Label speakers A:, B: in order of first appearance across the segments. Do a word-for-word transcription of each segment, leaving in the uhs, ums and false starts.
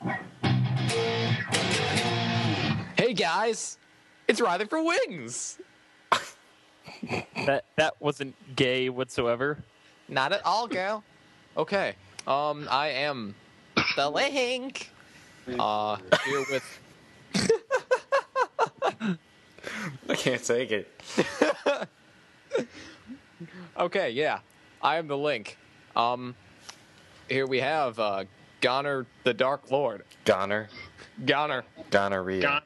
A: Hey guys, it's Riley for Wings.
B: That that wasn't gay whatsoever.
A: Not at all, gal. Okay. Um, I am the Link. Uh, here with.
C: I can't take it.
A: Okay, yeah, I am the Link. Um, here we have uh, Goner the Dark Lord.
C: Goner.
A: Goner.
C: Gonorrhea.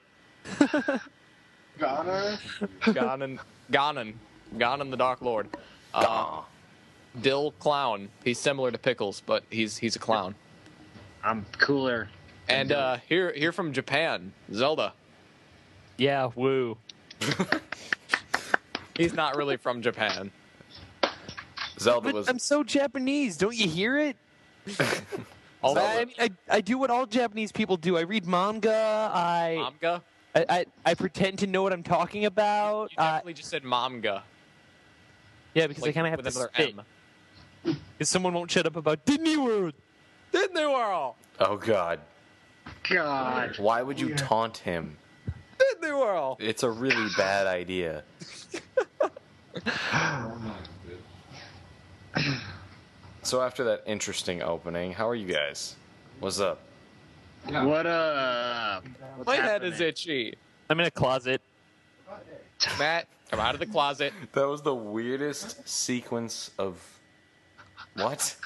D: Goner?
A: Ganon. Ganon. Ganon the Dark Lord. Uh,
C: Gah.
A: Dill Clown. He's similar to Pickles, but he's he's a clown.
E: I'm cooler.
A: And uh, here here from Japan, Zelda.
B: Yeah, woo.
A: He's not really from Japan.
C: Zelda
B: But
C: was.
B: I'm so Japanese. Don't you hear it?
A: All
B: I, I, I do what all Japanese people do. I read manga. I
A: Manga?
B: I, I, I pretend to know what I'm talking about.
A: You
B: Uh,
A: definitely just said manga.
B: yeah, because
A: Like,
B: I kind of have
A: with
B: to
A: another
B: spit.
A: M.
B: Because someone won't shut up about Disney World.
A: Disney World!
C: Oh God.
E: God.
C: Why would you taunt him?
A: Disney World!
C: It's a really bad idea. So after that interesting opening, how are you guys? What's up?
E: What up? What's
A: My head
E: happening?
A: is itchy.
B: I'm in a closet.
A: Matt, come out of the closet.
C: That was the weirdest sequence of what?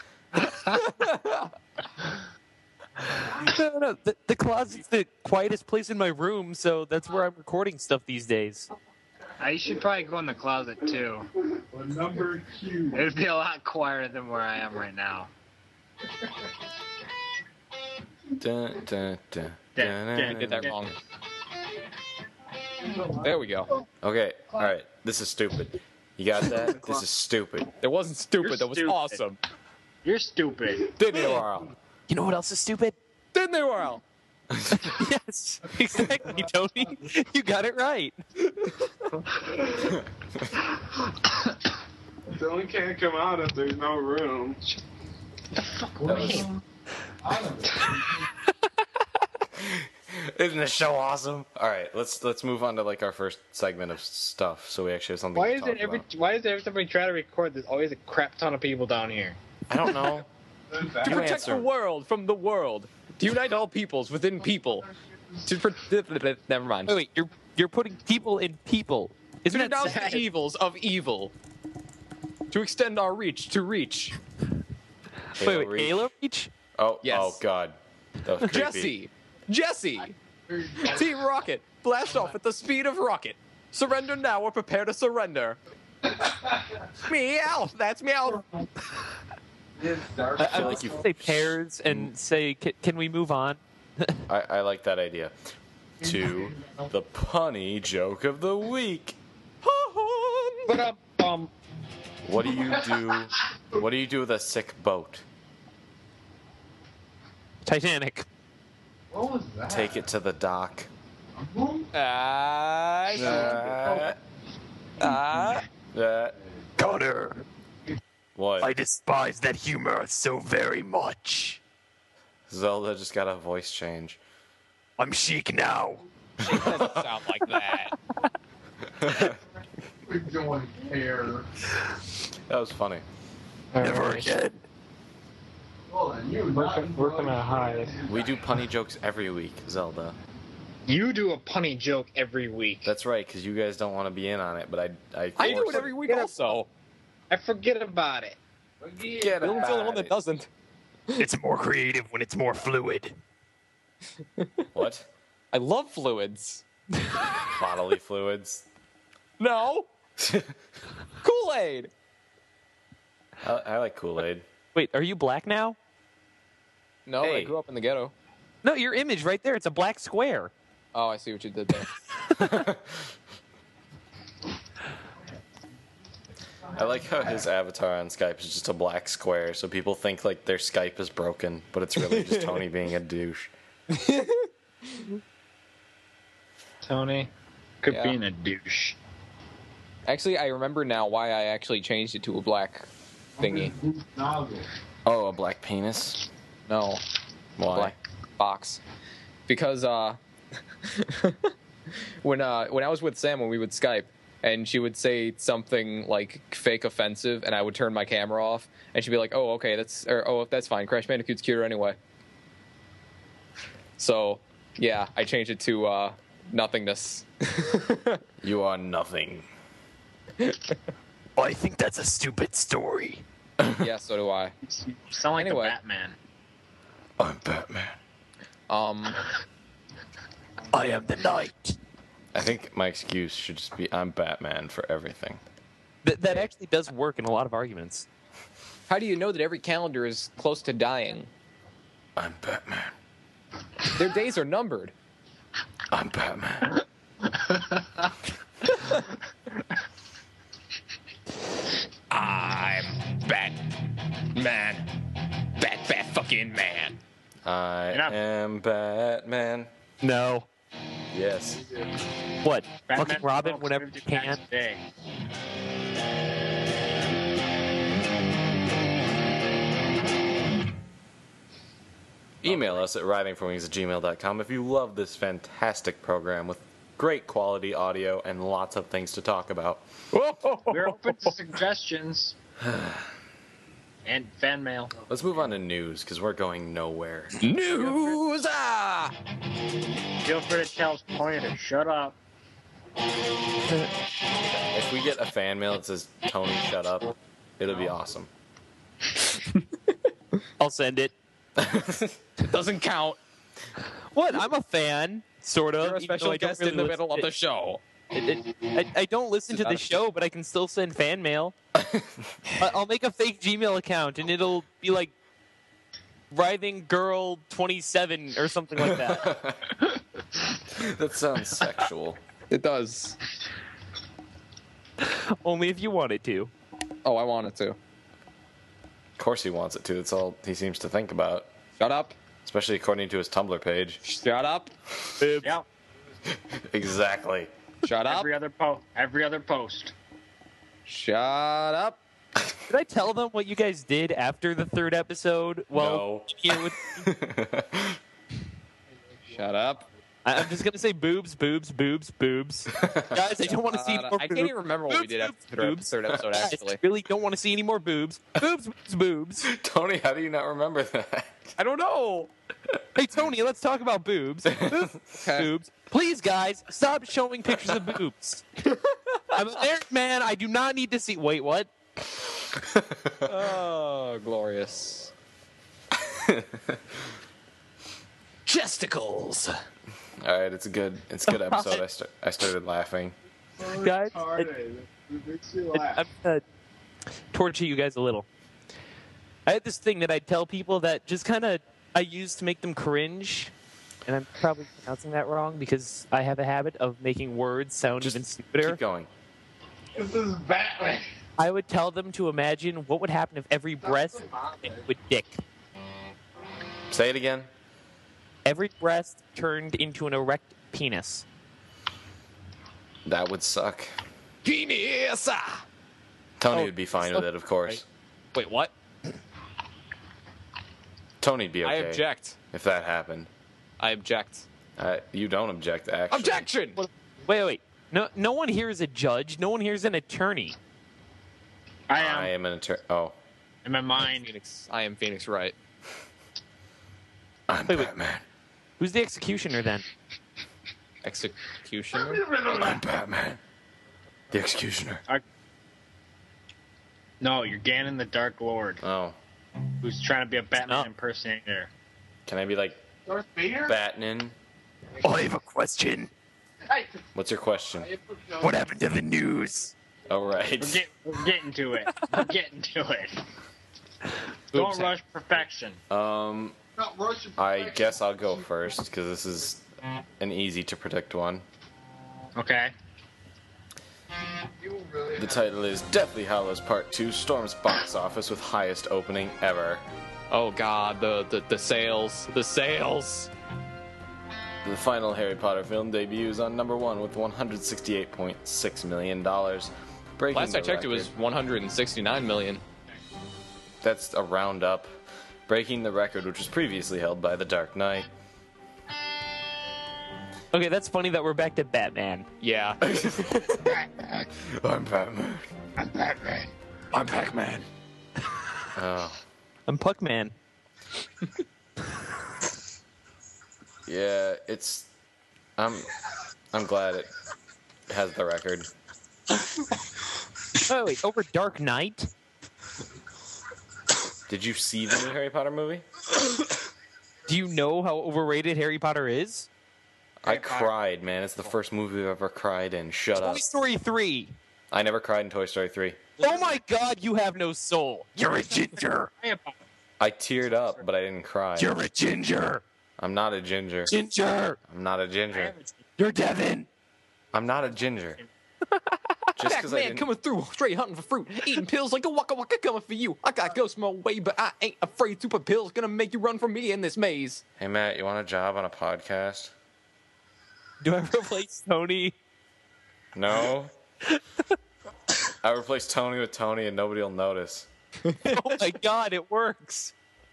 B: No, no, the, the closet's the quietest place in my room, so that's where I'm recording stuff these days.
E: I should probably go in the closet too.
D: Number Q.
E: It would be a lot quieter than where I am right now.
C: Dun, dun, dun,
E: Dun,
C: dun,
E: dun,
A: I did that
E: dun.
A: wrong. There we go.
C: Okay, all right. This is stupid. You got that? This is stupid.
A: It wasn't stupid.
E: You're
A: that was
E: stupid.
A: awesome.
E: You're stupid.
A: Disney World.
B: You know what else is stupid?
A: Disney World.
B: Yes, exactly, Tony. You got it right.
D: Dylan can't come out if there's no room.
E: The fuck
C: That was- Isn't this show awesome? All right, let's let's move on to like our first segment of stuff, so we actually have something.
E: Why
C: to
E: is
C: talk
E: it every?
C: about.
E: Why is every time we try to record, there's always a crap ton of people down here?
C: I don't know.
A: To
C: You
A: protect
C: answer.
A: the world from the world. To unite all peoples within people. To pro- Never mind.
B: Wait, wait, you're you're putting people in people.
A: To
B: Isn't that
A: denounce
B: sad?
A: the evils of evil. To extend our reach to reach.
B: Wait, wait,
C: Reach.
B: Halo Reach?
C: Oh,
A: Yes.
C: oh God, that was creepy.
A: Jesse! Jesse! Team Rocket, blast off at the speed of rocket. Surrender now or prepare to surrender. Meow! That's meow!
B: I,
C: I
B: I
C: feel
B: like
C: like you-
B: say pairs and say, can, can we move on?
C: I, I like that idea. To the punny joke of the week.
E: But um, um,
C: What do you do? What do you do with a sick boat?
B: Titanic.
D: What was that?
C: Take it to the dock.
A: Ah,
C: Uh,
A: ah.
C: uh,
B: Connor,
C: what?
B: I despise that humor so very much.
C: Zelda just got a voice change.
B: I'm chic now.
A: It doesn't sound like that.
D: We don't care.
C: That was funny.
B: Never again.
D: Well, then you
F: We're,
D: not
F: gonna- we're gonna hide.
C: We do punny jokes every week, Zelda.
E: you do a punny joke every week.
C: That's right, because you guys don't want to be in on it, but I, I,
A: I do
C: force
A: it every week also.
E: I forget about it.
C: Get
A: Dylan's the only one
C: about
A: that
C: it.
A: doesn't.
B: It's more creative when it's more fluid.
C: What?
A: I love fluids.
C: Bodily fluids.
A: No! Kool-Aid!
C: I, I like Kool-Aid.
B: Wait, are you black now?
A: No, I
C: Hey.
A: grew up in the ghetto.
B: No, your image right there. It's a black square.
A: Oh, I see what you did there.
C: I like how his avatar on Skype is just a black square, so people think like their Skype is broken, but it's really just Tony being a douche.
E: Tony, could
A: Yeah.
E: being a douche.
A: Actually, I remember now why I actually changed it to a black thingy.
C: Oh, a black penis?
A: No.
C: Why?
A: Black. box because uh, when uh, when I was with Sam when we would Skype and she would say something like fake offensive and I would turn my camera off and she'd be like, "Oh, okay, that's or oh, that's fine. Crash Bandicoot's cuter anyway." So yeah, I changed it to uh, nothingness.
C: You are nothing.
B: Oh, I think that's a stupid story.
A: Yeah, so do I.
E: You sound like
A: Anyway.
E: the Batman.
C: I'm Batman.
A: Um,
B: I am the knight.
C: I think my excuse should just be I'm Batman for everything.
B: Th- that actually does work in a lot of arguments.
A: how do you know that every calendar is close to dying?
C: I'm Batman.
A: Their days are numbered.
C: I'm Batman.
A: I'm Batman. Bat, bat, fucking man.
C: I
E: Enough.
C: am Batman.
B: No.
C: Yes.
B: What?
E: Batman
B: Fucking Robin
E: smokes
B: whenever
E: fifty
B: you can.
E: packs a day.
C: Email us at writingforwings at gmail dot com if you love this fantastic program with great quality audio and lots of things to talk about.
E: We're open to suggestions. And fan mail.
C: Let's move on to news because we're going nowhere.
A: News! Ah!
E: Feel free to tell Tonya to shut up.
C: If we get a fan mail that says Tony, shut up, it'll be awesome.
B: I'll send it.
A: It doesn't count.
B: What? I'm a fan, sort of.
A: You're a
B: even though
A: special
B: I don't
A: guest
B: really
A: in the
B: listen
A: middle of
B: to-
A: the show.
B: It- it- I, I don't listen to the show, but I can still send fan mail. I- I'll make a fake Gmail account, and it'll be like Writhing Girl twenty-seven or something like that.
C: That sounds sexual.
A: It does.
B: Only if you wanted to.
A: Oh, I wanted to.
C: Of course he wants it to. That's all he seems to think about.
A: Shut up.
C: Especially according to his Tumblr page.
A: Shut up.
E: Yeah.
C: Exactly.
A: Shut up.
E: Every other po- every other post.
A: Shut up.
B: Did I tell them what you guys did after the third episode? Well,
C: No.
B: here with
A: Shut up.
B: I- I'm just gonna say boobs, boobs, boobs, boobs. Guys, I don't want to see any
A: Uh,
B: more
A: I
B: boobs.
A: can't even remember what we
B: Boobs,
A: did after the
B: boobs,
A: third episode,
B: Guys,
A: actually.
B: I really don't want to see any more boobs. Boobs, boobs, boobs.
C: Tony, how do you not remember that?
A: I don't know.
B: Hey Tony, let's talk about boobs. Boobs,
A: Okay.
B: boobs. Please, guys, stop showing pictures of boobs. I'm a married man. I do not need to see. Wait, what?
A: Oh, glorious. Chesticles.
C: All right, it's a good, it's a good episode. I start, I started laughing.
B: Guys,
D: Retarded.
B: it-
D: It makes you
B: I-
D: laugh.
B: I'm gonna torture you guys a little. I had this thing that I tell people that just kind of I use to make them cringe, and I'm probably pronouncing that wrong because I have a habit of making words sound
C: Just
B: even stupider.
C: Keep going.
D: This is Batman.
B: I would tell them to imagine what would happen if every breast with dick.
C: Say it again.
B: Every breast turned into an erect penis.
C: That would suck.
A: Penis. Ah.
C: Tony
B: Oh,
C: would be fine
B: so-
C: with it, of course.
A: Wait, what?
C: Tony'd be okay
A: I object.
C: if that happened.
A: I object.
C: Uh, you don't object, actually.
A: Objection!
B: Wait, wait, wait. No, no one here is a judge. No one here is an attorney.
E: I am
C: I am an attorney. Oh,
E: in my mind.
A: Phoenix. I am Phoenix Wright.
C: I'm
B: Wait, wait.
C: Batman.
B: Who's the executioner then?
A: Executioner?
C: I'm Batman. The executioner.
E: No, you're Ganon the Dark Lord,
C: Oh,
E: who's trying to be a Batman
B: not.
E: impersonator.
C: can I be like
D: Darth Vader?
C: Batman?
B: I have a question.
D: Hey,
C: What's your question?
B: What happened to the news?
C: All right.
E: We're, get, we're getting to it. We're getting to it. Don't
A: Oops.
E: rush perfection.
C: Um,
D: Not Russian
C: I
D: perfection.
C: guess I'll go first because this is an easy to predict one.
E: Okay.
D: You really
C: The
D: have-
C: title is Deathly Hallows Part two storms box office with highest opening ever.
A: Oh god, the, the, the sales. The sales.
C: The final Harry Potter film debuts on number one with one hundred sixty-eight point six million dollars. Breaking
A: Last I
C: the
A: checked, it was
C: record.
A: one hundred sixty-nine million.
C: That's a roundup. Breaking the record which was previously held by The Dark Knight.
B: Okay, that's funny that we're back to Batman.
A: Yeah.
D: Batman.
C: I'm Batman.
D: I'm Batman.
A: I'm Pac-Man.
C: Oh.
B: I'm Puckman.
C: Yeah, it's. I'm. I'm glad it has the record.
B: Oh wait, over Dark Knight?
C: Did you see the new Harry Potter movie?
B: Do you know how overrated Harry Potter is?
C: I cried, man. It's the first movie I've ever cried in. Shut up.
B: Toy Story three.
C: I never cried in Toy Story three.
B: Oh my god, you have no soul. You're a ginger.
C: I teared up, but I didn't cry.
B: You're a ginger.
C: I'm not a ginger.
B: Ginger.
C: I'm not a ginger.
B: You're Devin.
C: I'm not a ginger. Just because I
A: Pac-Man
C: didn't.
A: coming through, straight hunting for fruit, eating pills like a waka waka coming for you. I got ghosts my way, but I ain't afraid. Super pills gonna make you run from me in this maze.
C: Hey Matt, you want a job on a podcast?
B: Do I replace Tony?
C: No. I replace Tony with Tony, and nobody will notice.
B: Oh my god, it works.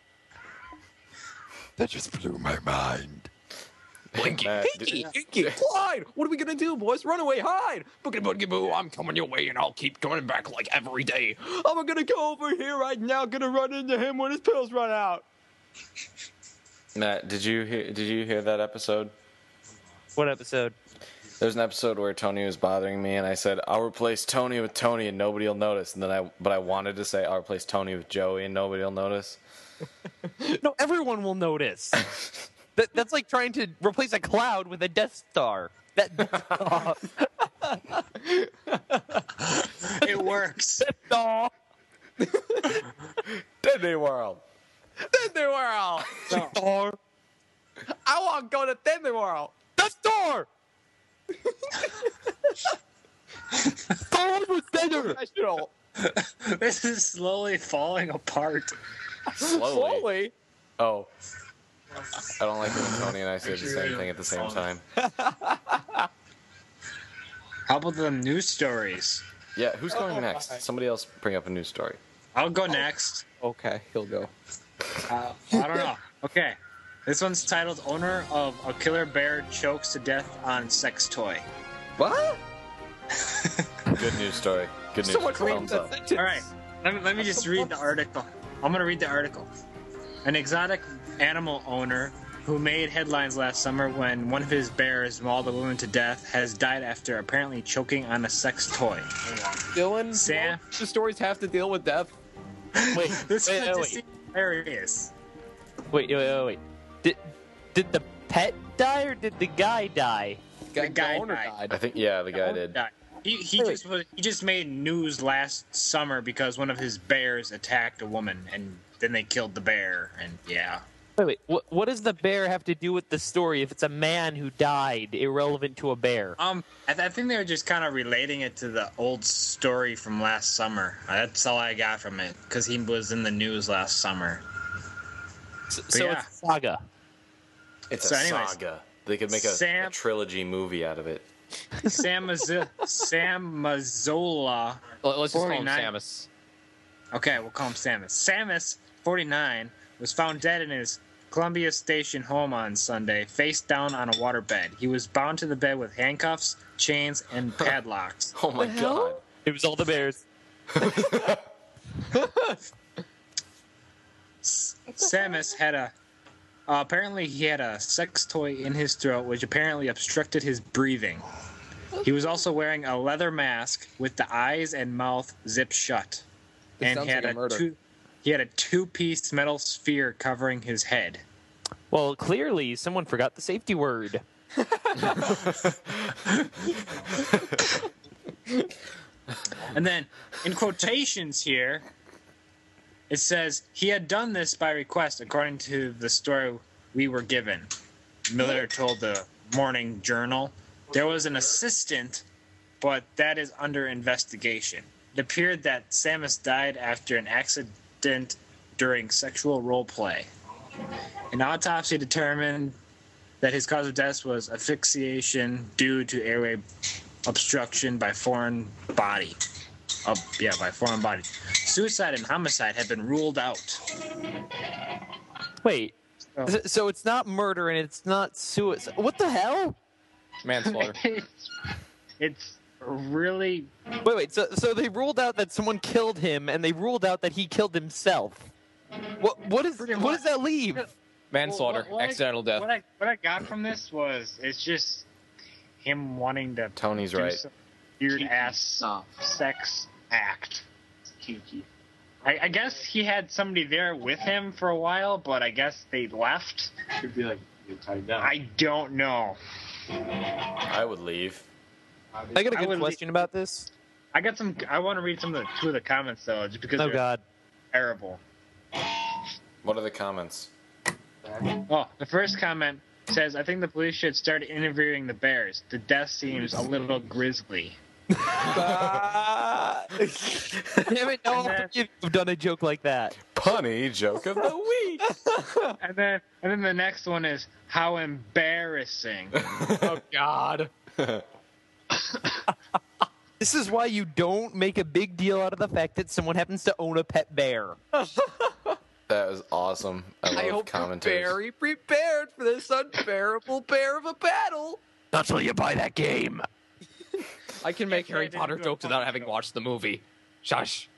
F: That just blew my mind.
A: Blinky,
C: Matt,
A: Pinky,
C: did-
A: Inky, Clyde. What are we gonna do, boys? Run away, hide. Boogity boogity boo. I'm coming your way, and I'll keep coming back like every day. I'm gonna go over here right now. Gonna run into him when his pills run out.
C: Matt, did you hear? Did you hear that episode?
B: What episode?
C: There's an episode where Tony was bothering me, and I said I'll replace Tony with Tony, and nobody will notice. And then I, but I wanted to say I'll replace Tony with Joey, and nobody will notice.
B: No, everyone will notice. that, that's like trying to replace a cloud with a Death Star. That Death Star.
E: It works.
B: Death Star.
C: Disney World.
A: Disney World.
B: Star.
A: I want to go to Disney World.
B: Death Star. Star Wars Center.
A: Professional.
E: This is slowly falling apart.
C: Slowly.
A: Slowly.
C: Oh. I don't like when Tony and I say the same thing at the same time.
E: How about the news stories?
C: Yeah, who's going next? Somebody else bring up a news story.
E: I'll go next.
A: Okay, he'll go.
E: Uh, I don't know. Okay. This one's titled Owner of a Killer Bear Chokes to Death on Sex Toy.
A: What?
C: Good news story. Good news.
A: So much
C: Thumbs up.
E: All right. Let me, let me just read the article. I'm going to read the article. An exotic animal owner who made headlines last summer when one of his bears mauled a woman to death has died after apparently choking on a sex toy.
A: Dylan,
E: Sam?
A: most the stories have to deal with death.
B: Wait,
E: This
B: wait,
E: is
B: wait,
E: just hilarious.
B: wait, wait, wait, wait. Did, did the pet die or did the guy die?
E: The guy
A: owner
E: died.
C: I think yeah, the guy did.
E: Died. He, he
B: Wait.
E: just was, he just made news last summer because one of his bears attacked a woman and then they killed the bear and yeah.
B: Wait, wait. What, what does the bear have to do with the story if it's a man who died, irrelevant to a bear?
E: Um, I, th- I think they were just kind of relating it to the old story from last summer. Uh, That's all I got from it because he was in the news last summer.
B: So, so
E: yeah.
B: it's a saga.
C: It's
E: So
C: a
E: anyways,
C: saga. They could make a,
E: Sam-
C: a trilogy movie out of it.
E: Sam Mazz- Sam Mazzola.
A: Let- Let's just call him
E: forty-nine.
A: Samus.
E: Okay, we'll call him Samus. Samus, forty-nine, was found dead in his Columbia Station home on Sunday, face down on a waterbed. He was bound to the bed with handcuffs, chains, and padlocks.
C: Oh my god.
B: It was all the bears.
E: Samus had a. Uh, apparently, he had a sex toy in his throat, which apparently obstructed his breathing. He was also wearing a leather mask with the eyes and mouth zipped shut,
A: This
E: and
A: sounds
E: he had
A: like a murder.
E: two. He had a two-piece metal sphere covering his head.
B: Well, clearly, someone forgot the safety word.
E: And then, in quotations here, it says he had done this by request, according to the story we were given. Miller told the Morning Journal. There was an assistant, but that is under investigation. It appeared that Samus died after an accident during sexual role play. An autopsy determined that his cause of death was asphyxiation due to airway obstruction by foreign body. Oh, yeah, by foreign body. Suicide and homicide have been ruled out.
B: Wait.
E: Oh.
B: So- So it's not murder and it's not suicide. What the hell?
A: Manslaughter.
E: it's, it's really
B: Wait, wait. So, so they ruled out that someone killed him, and they ruled out that he killed himself. What? What is?
E: Pretty
B: What
E: much.
B: does that leave?
A: Manslaughter.
E: Well, what- what I-
A: accidental death.
E: What I what I got from this was it's just him wanting to
C: Tony's
E: do
C: right.
E: some weird ass
G: Stuff.
E: sex act.
G: Kinky.
E: I, I guess he had somebody there with him for a while, but I guess they left.
G: Could be like you're tied down.
E: I don't know.
C: I would leave.
B: I got a
E: I
B: good
E: would
B: question about this.
E: I got some. I want to read some of the two of the comments though, just because
B: Oh
E: they're
B: God.
E: terrible.
C: What are the comments?
E: Oh, the first comment says, "I think the police should start interviewing the bears. The death seems a little grisly."
B: Ah. Damn it! No,
E: And then-
B: you've done a joke like that.
C: Punny joke of the week.
E: And then, and then the next one is, "How embarrassing."
A: Oh God.
B: This is why you don't make a big deal out of the fact that someone happens to own a pet bear.
C: That was awesome. I love
A: I hope you're
C: commentators.
A: very prepared for this unbearable bear of a battle.
B: Not till you buy that game.
A: I can make Harry
E: I didn't
A: Potter
E: do a
A: jokes without
E: funny
A: having
E: joke.
A: watched the movie. Shush.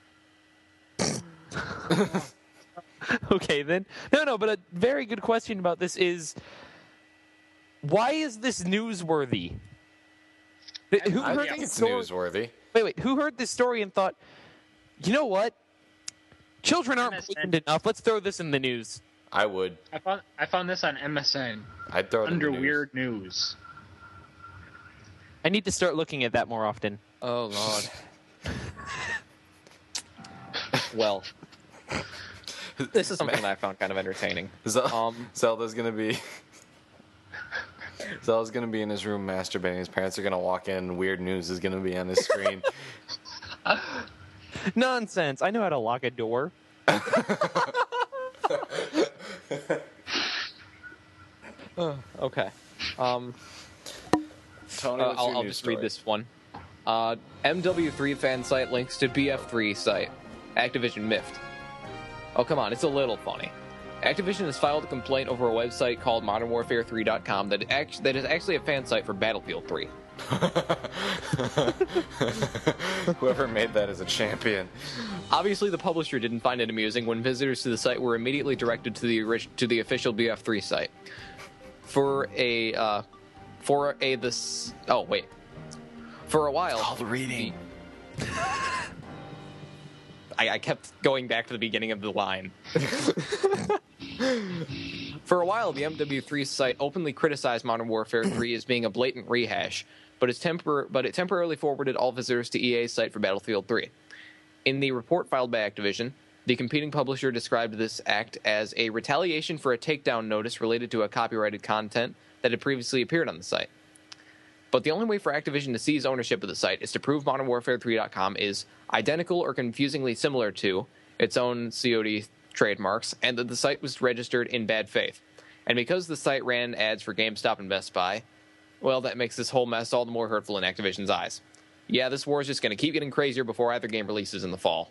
B: Okay, then. No, no, but a very good question about this is, why is this newsworthy? Th- Who
C: I
B: heard
C: think
B: this
C: it's
B: story?
C: newsworthy.
B: Wait, wait. Who heard this story and thought, you know what? Children aren't
E: M S N.
B: poisoned enough. Let's throw this in the news.
C: I would.
E: I found I found this on M S N
C: I'd throw it in
E: under
C: the news.
E: weird news.
B: I need to start looking at that more often.
A: Oh God. Well, this is something that I found kind of entertaining.
C: Zel-
A: Um,
C: Zelda's gonna be. Zelda's gonna be in his room masturbating. His parents are gonna walk in. And weird news is gonna be on his screen.
B: Nonsense. I know how to lock a door.
A: Okay. Um,
C: Tony,
A: uh,
C: what's
A: I'll,
C: your
A: I'll
C: news
A: just
C: story?
A: read this one. Uh, M W three fan site links to B F three site. Activision miffed. Oh, come on. It's a little funny. Activision has filed a complaint over a website called modern warfare three dot com that, act- that is actually a fan site for Battlefield three.
C: Whoever made that is a champion.
A: Obviously, the publisher didn't find it amusing when visitors to the site were immediately directed to the orig- to the official B F three site. For a uh, for a this oh wait for a while
C: Called reading.
A: I, I kept going back to the beginning of the line. For a while, the M W three site openly criticized Modern Warfare three as being a blatant rehash, but, it's tempor- but it temporarily forwarded all visitors to E A's site for Battlefield three. In the report filed by Activision, the competing publisher described this act as a retaliation for a takedown notice related to a copyrighted content that had previously appeared on the site. But the only way for Activision to seize ownership of the site is to prove modern warfare three dot com is identical or confusingly similar to its own C O D trademarks, and that the site was registered in bad faith. And because the site ran ads for GameStop and Best Buy, well, that makes this whole mess all the more hurtful in Activision's eyes. Yeah, this war is just going to keep getting crazier before either game releases in the fall.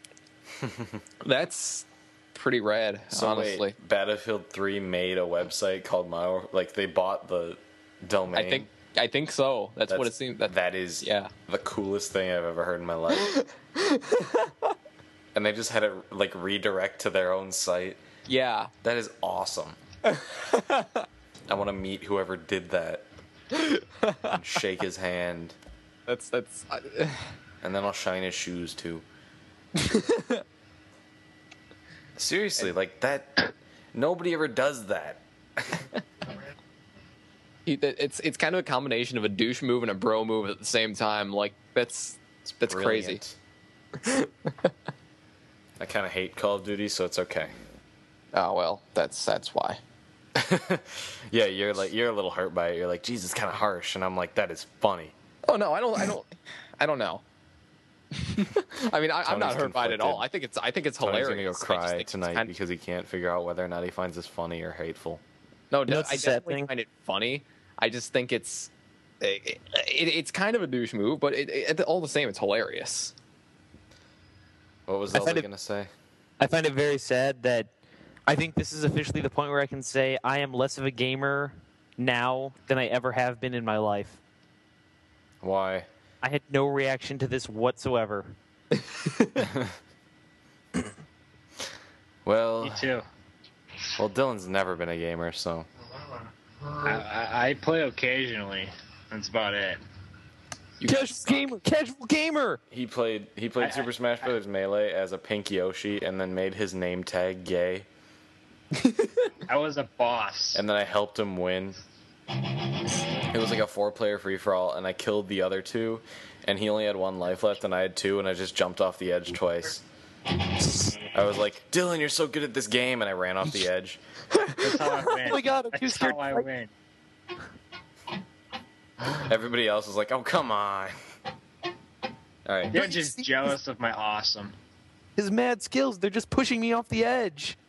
A: That's pretty rad,
C: So
A: honestly.
C: wait, Battlefield three made a website called My like they bought the domain.
A: I think I think so. That's, what it
C: That's-
A: seems. That,
C: that is
A: yeah.
C: the coolest thing I've ever heard in my life. And they just had it like redirect to their own site.
A: yeah.
C: That is awesome. I want to meet whoever did that and shake his hand,
A: That's that's. I,
C: and then I'll shine his shoes too. Seriously, like that. Nobody ever does that.
A: He- it's it's kind of a combination of a douche move and a bro move at the same time. Like that's that's crazy.
C: Brilliant. I kind of hate Call of Duty, so it's okay.
A: Oh well, that's that's why.
C: Yeah, you're like you're a little hurt by it. You're like, geez, it's kind of harsh, and I'm like, that is funny.
A: Oh no, I don't I don't I don't know. I mean, I, I'm not
C: Tony's
A: hurt by it at all.
C: conflicted.
A: I think it's I think it's
C: Tony's
A: hilarious.
C: gonna go
A: I just
C: cry
A: think it's
C: tonight
A: kind-
C: because he can't figure out whether or not he finds this funny or hateful.
A: no,
B: You know
A: no,
B: what's
A: I
B: the sad
A: definitely
B: thing?
A: find it funny. I just think it's it, it, it's kind of a douche move, but it, it, all the same, it's hilarious.
C: What was
B: I find
C: Zelda
B: it-
C: gonna say?
B: I find it very sad that I think this is officially the point where I can say I am less of a gamer now than I ever have been in my life.
C: Why?
B: I had no reaction to this whatsoever.
C: Well,
E: Me too.
C: well, Dylan's never been a gamer, so
E: I, I, I play occasionally. That's about it.
A: You guys
B: Casual
A: suck.
B: gamer, casual gamer.
C: he played he played
E: I-
C: Super
E: I-
C: Smash Bros. Melee as a Pink Yoshi, and then made his name tag gay,
E: I was a boss.
C: and then I helped him win. It was like a four-player free-for-all, and I killed the other two, and he only had one life left, and I had two, and I just jumped off the edge twice. I was like, Dylan, you're so good at this game, and I ran off the edge.
E: That's how I win.
B: Oh my god, I'm too
E: That's
B: scared.
E: how I
B: to fight.
E: win.
C: Everybody else was like, oh, come on. All right.
E: You're just jealous of my awesome.
B: His mad skills, they're just pushing me off the edge.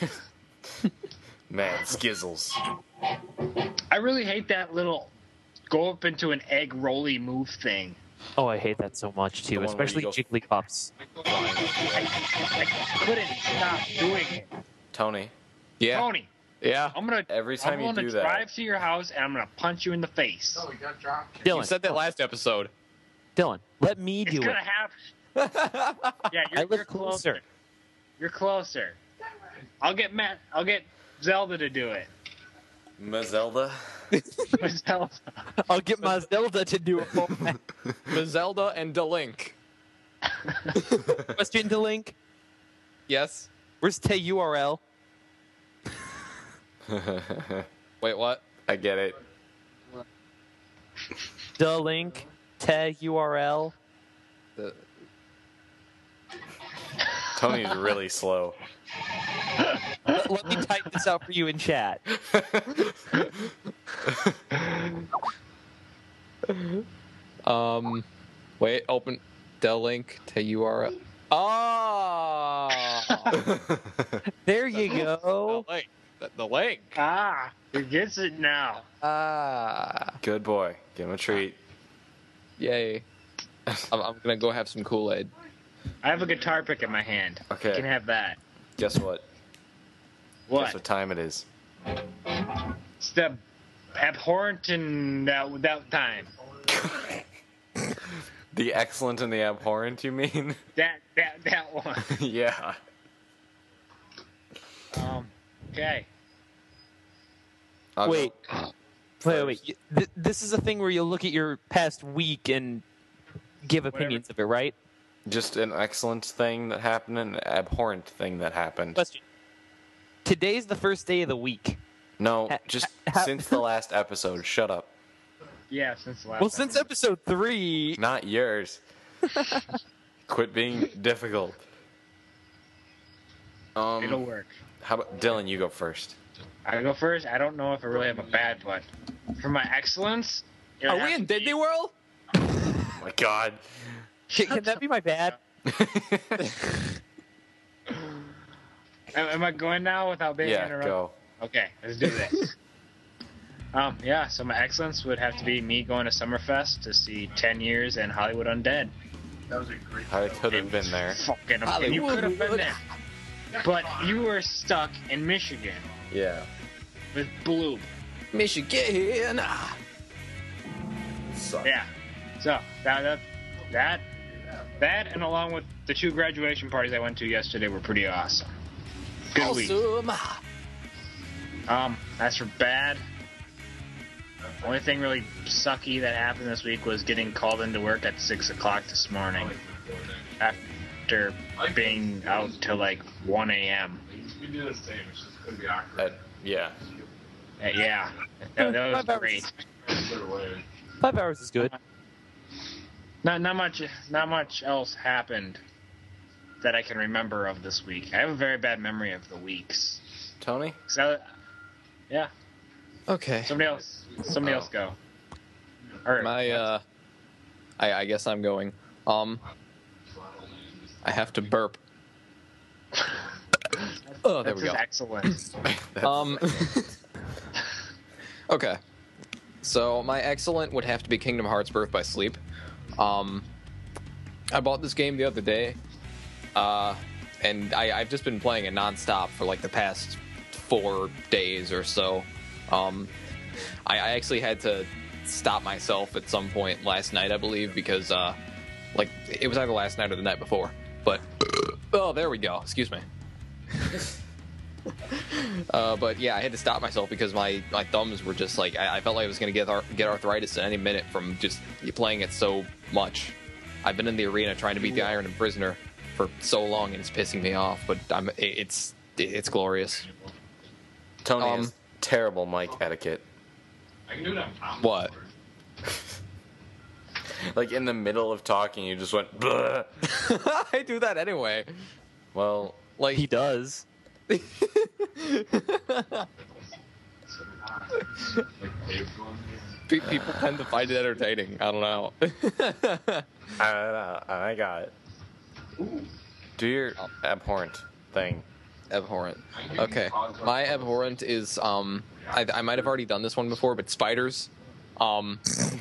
C: Man, skizzles.
E: I really hate that little go up into an egg rolly move thing.
B: Oh, I hate that so much
C: The
B: too,
C: one where
B: especially
C: you go-
B: Jigglypuffs.
E: I, I couldn't stop doing it.
C: Tony,
A: Yeah.
E: Tony,
A: Yeah.
E: I'm gonna
C: every time
E: I'm
C: you
E: gonna
C: do that,
E: drive to your house and I'm gonna punch you in the face.
G: Oh, we got dropped.
A: You
B: Dylan,
A: said that last episode.
B: Dylan, let me
E: It's
B: do
E: gonna
B: it.
E: happen. Yeah,
B: I
E: you're,
B: live
E: you're
B: closer.
E: closer. You're closer. I'll get Matt. I'll get Zelda to do it.
C: Mazelda.
E: Zelda.
B: I'll get my Zelda to do it for me.
A: Zelda and Delink.
B: Question to Link.
A: Yes.
B: Where's T U R L?
A: Wait, what?
C: I get it.
B: The link. T U R L.
A: The,
C: Tony's really slow.
B: Let, let me type this out for you in chat.
A: um, wait, open Delink to U R L. Oh!
B: There you go.
A: The link. The, the link.
E: Ah, he gets it now.
A: Ah.
C: Good boy. Give him a treat.
A: Yay. I'm, I'm gonna go have some Kool-Aid.
E: I have a guitar pick in my hand.
C: Okay.
E: You can have that.
C: Guess what?
E: What?
C: Guess what time it is?
E: It's the abhorrent and that that time.
C: The excellent and the abhorrent, you mean?
E: That that that one.
C: Yeah.
E: Um. Okay.
C: I'll go
B: Wait. Wait, wait, wait. Y- th- This is a thing where you look at your past week and give opinions of it, right?
C: Just an excellent thing that happened and an abhorrent thing that happened.
B: Question. Today's the first day of the week.
C: No,
B: Ha-
C: just
B: ha-
C: since the last episode. Shut up.
E: Yeah, since the last.
B: Well, since episode three,
C: Not yours. Quit being difficult. Um,
E: it'll work.
C: How about Dylan? You go first.
E: I go first. I don't know if I really have a bad one. For my excellence. it would
A: Are we
E: have
A: in
E: to be-
A: Disney World?
C: Oh my God.
B: can, can that be my bad?
E: Am, am I going now without being
C: Yeah,
E: interrupted?
C: go.
E: Okay, let's do this. um, yeah, so my excellence would have to be me going to Summerfest to see ten years and Hollywood Undead.
G: That was a great.
C: I could have been there.
E: Fucking, and you could have been there. But you were stuck in Michigan
C: Yeah.
E: with Blue.
A: Michigan. Ah.
C: Suck.
E: Yeah. So that that that that and along with the two graduation parties I went to yesterday were pretty awesome. Good week.
A: Awesome.
E: Um, as for bad, only thing really sucky that happened this week was getting called into work at six o'clock this morning after being out till like one a.m.
G: We do the same. It's just gonna be awkward.
C: Uh, yeah.
E: Uh, yeah, that, that was
B: Five hours.
E: great.
G: Either way.
B: Five hours is good.
E: Not not much not much else happened that I can remember of this week. I have a very bad memory of the weeks.
C: Tony?
E: So, yeah,
A: Okay.
E: somebody else, somebody else go. Or
A: My uh, I, I guess I'm going. Um, I have to burp. Oh, there
E: that's
A: we go.
E: his excellence.
C: That's-
A: Um, okay. So my excellent would have to be Kingdom Hearts Birth by Sleep. Um, I bought this game the other day, uh, and I, I've just been playing it nonstop for like the past four days or so. Um, I, I actually had to stop myself at some point last night, I believe, because uh, like it was either last night or the night before. But oh, there we go. Excuse me. uh, but yeah, I had to stop myself because my, my thumbs were just like I, I felt like I was gonna get ar- get arthritis at any minute from just playing it so much. I've been in the arena trying to beat the Iron and Prisoner for so long, and it's pissing me off. But I'm it's it's glorious.
C: Tony
A: Um,
C: has terrible mic etiquette.
G: I can do it on combo.
A: What?
C: Like in the middle of talking, you just went. Bleh.
A: I do that anyway.
C: Well,
A: Like
B: He does.
G: Like paved one.
A: pe- people tend to find it entertaining. I don't know.
C: I don't know. I got it. Do your abhorrent thing.
A: Abhorrent. Okay, my abhorrent is um. I, I might have already done this one before, but spiders. Um.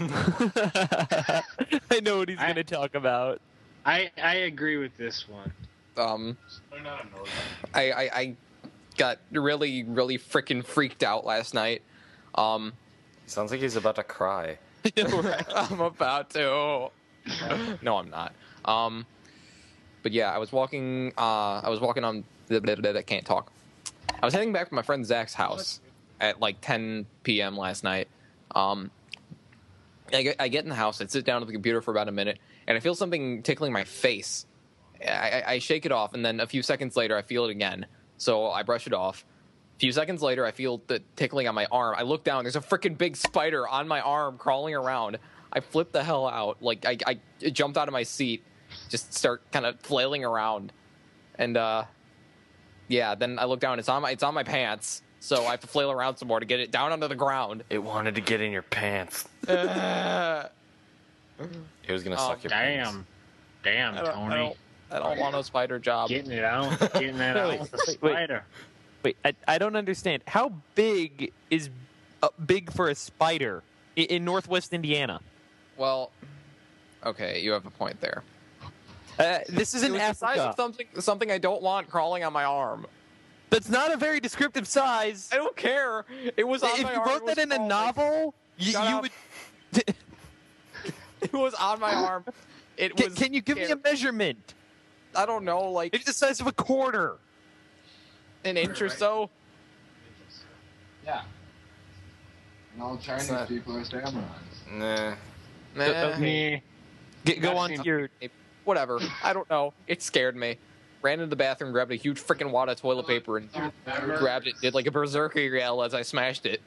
B: I know what he's
E: I-
B: going to talk about.
E: I I agree with this one.
A: Um.
G: They're not annoying.
A: I I, I got really really freaking freaked out last night. Um.
C: Sounds like he's about to cry.
A: I'm about to. No, I'm not. Um, but yeah, I was walking. Uh, I was walking on. I can't talk. I was heading back from my friend Zach's house at like ten p.m. last night. Um, I get, I get in the house. I sit down at the computer for about a minute, and I feel something tickling my face. I, I, I shake it off, and then a few seconds later, I feel it again. So I brush it off. A few seconds later, I feel the tickling on my arm. I look down. There's a freaking big spider on my arm crawling around. I flip the hell out. Like, I, I jumped out of my seat, just start kind of flailing around. And, uh, yeah, then I look down. It's on my, it's on my pants. So I have to flail around some more to get it down onto the ground.
C: It wanted to get in your pants.
A: Uh,
C: It was gonna
A: Oh,
C: suck your pants.
E: Damn, damn,
A: I don't, I
E: Tony,
A: don't, I don't want a spider job.
E: getting it out, getting that out
B: Wait,
E: with the
B: wait, wait.
E: spider.
B: Wait, I, I don't understand. How big is uh, big for a spider in, in Northwest Indiana?
A: Well, okay, you have a point there.
B: Uh, this is
A: It
B: in
A: was the size
B: Africa.
A: of something, something I don't want crawling on my arm.
B: That's not a very descriptive size.
A: I don't care. It was on
B: If
A: my
B: you
A: arm.
B: wrote
A: It was
B: that in a
A: crawling.
B: novel, you,
A: Shut
B: you
A: up.
B: would.
A: It was on my arm. It
B: Can,
A: was.
B: can you give me a measurement?
A: I don't know, like
B: It's the size of a quarter.
A: an inch or so.
G: Yeah. And all Chinese
C: not-
G: people are samurais.
C: Nah.
A: Nah,
B: okay. G- go
E: I've
B: on
E: seen-
B: to your.
A: whatever. I don't know. It scared me. Ran into the bathroom, grabbed a huge freaking wad of toilet paper, and grabbed it. Did like a berserker yell as I smashed it.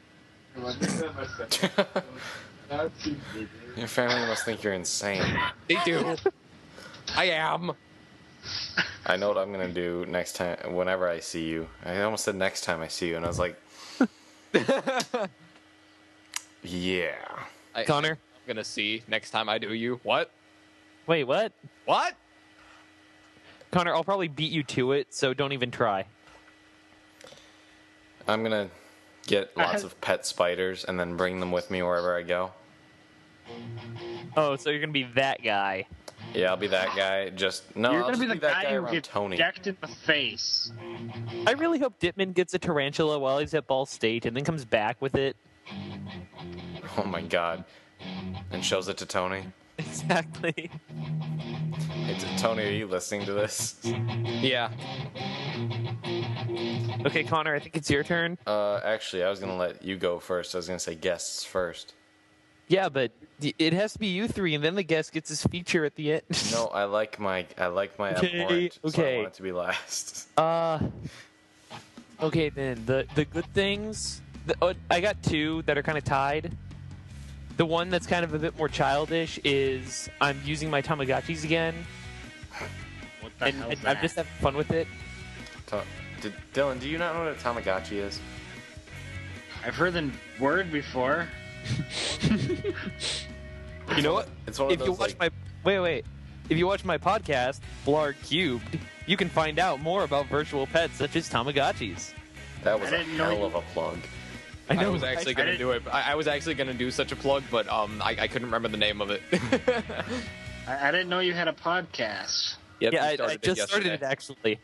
C: Your family must think you're insane.
A: They do. I am.
C: I know what I'm gonna do next time. Whenever I see you, I almost said next time I see you, and I was like, yeah.
A: I,
B: Connor?
A: I'm gonna see next time I do you. What?
B: Wait, what?
A: What?
B: Connor, I'll probably beat you to it, so don't even try.
C: I'm gonna get lots of pet spiders and then bring them with me wherever I go.
B: Oh, so you're gonna be that guy.
C: Yeah, I'll be that guy. Just no,
E: You're
C: I'll
E: gonna
C: just
E: be the
C: that
E: guy,
C: guy
E: who
C: around
E: gets
C: Tony.
E: decked in the face.
B: I really hope Dittman gets a tarantula while he's at Ball State and then comes back with it.
C: Oh my god! And shows it to Tony.
B: Exactly.
C: Hey, t- Tony, are you listening to this?
A: Yeah.
B: Okay, Connor, I think it's your turn.
C: Uh, actually, I was gonna let you go first. I was gonna say guests first.
B: Yeah, but y- it has to be you three, and then the guest gets his feature at the end.
C: No, I like my I like my
B: Okay,
C: abhorrent, so I
B: okay.
C: want it to be last.
B: Uh. Okay, then the the good things. The, oh, I got two that are kind of tied. The one that's kind of a bit more childish is I'm using my Tamagotchis again,
E: What the
B: and,
E: hell?
B: and I'm just having fun with it.
C: Ta- Did, Dylan, do you not know what a Tamagotchi is?
E: I've heard the word before.
B: You know what?
C: It's one of
B: If
C: those
B: you watch
C: like,
B: my wait wait, if you watch my podcast, Blarg Cubed, you can find out more about virtual pets such as Tamagotchis.
C: that was
E: I
C: a
E: didn't know
C: hell
E: you-
C: of a plug.
B: I
A: I,
B: know.
A: was actually
E: I
A: gonna
E: didn't-
A: do it. I, I was actually gonna do such a plug, but um, I, I couldn't remember the name of it.
E: I, I didn't know you had a podcast.
A: Yep,
B: yeah,
A: we
B: I, I
A: started
B: just
A: it
B: started
A: yesterday.
B: it actually.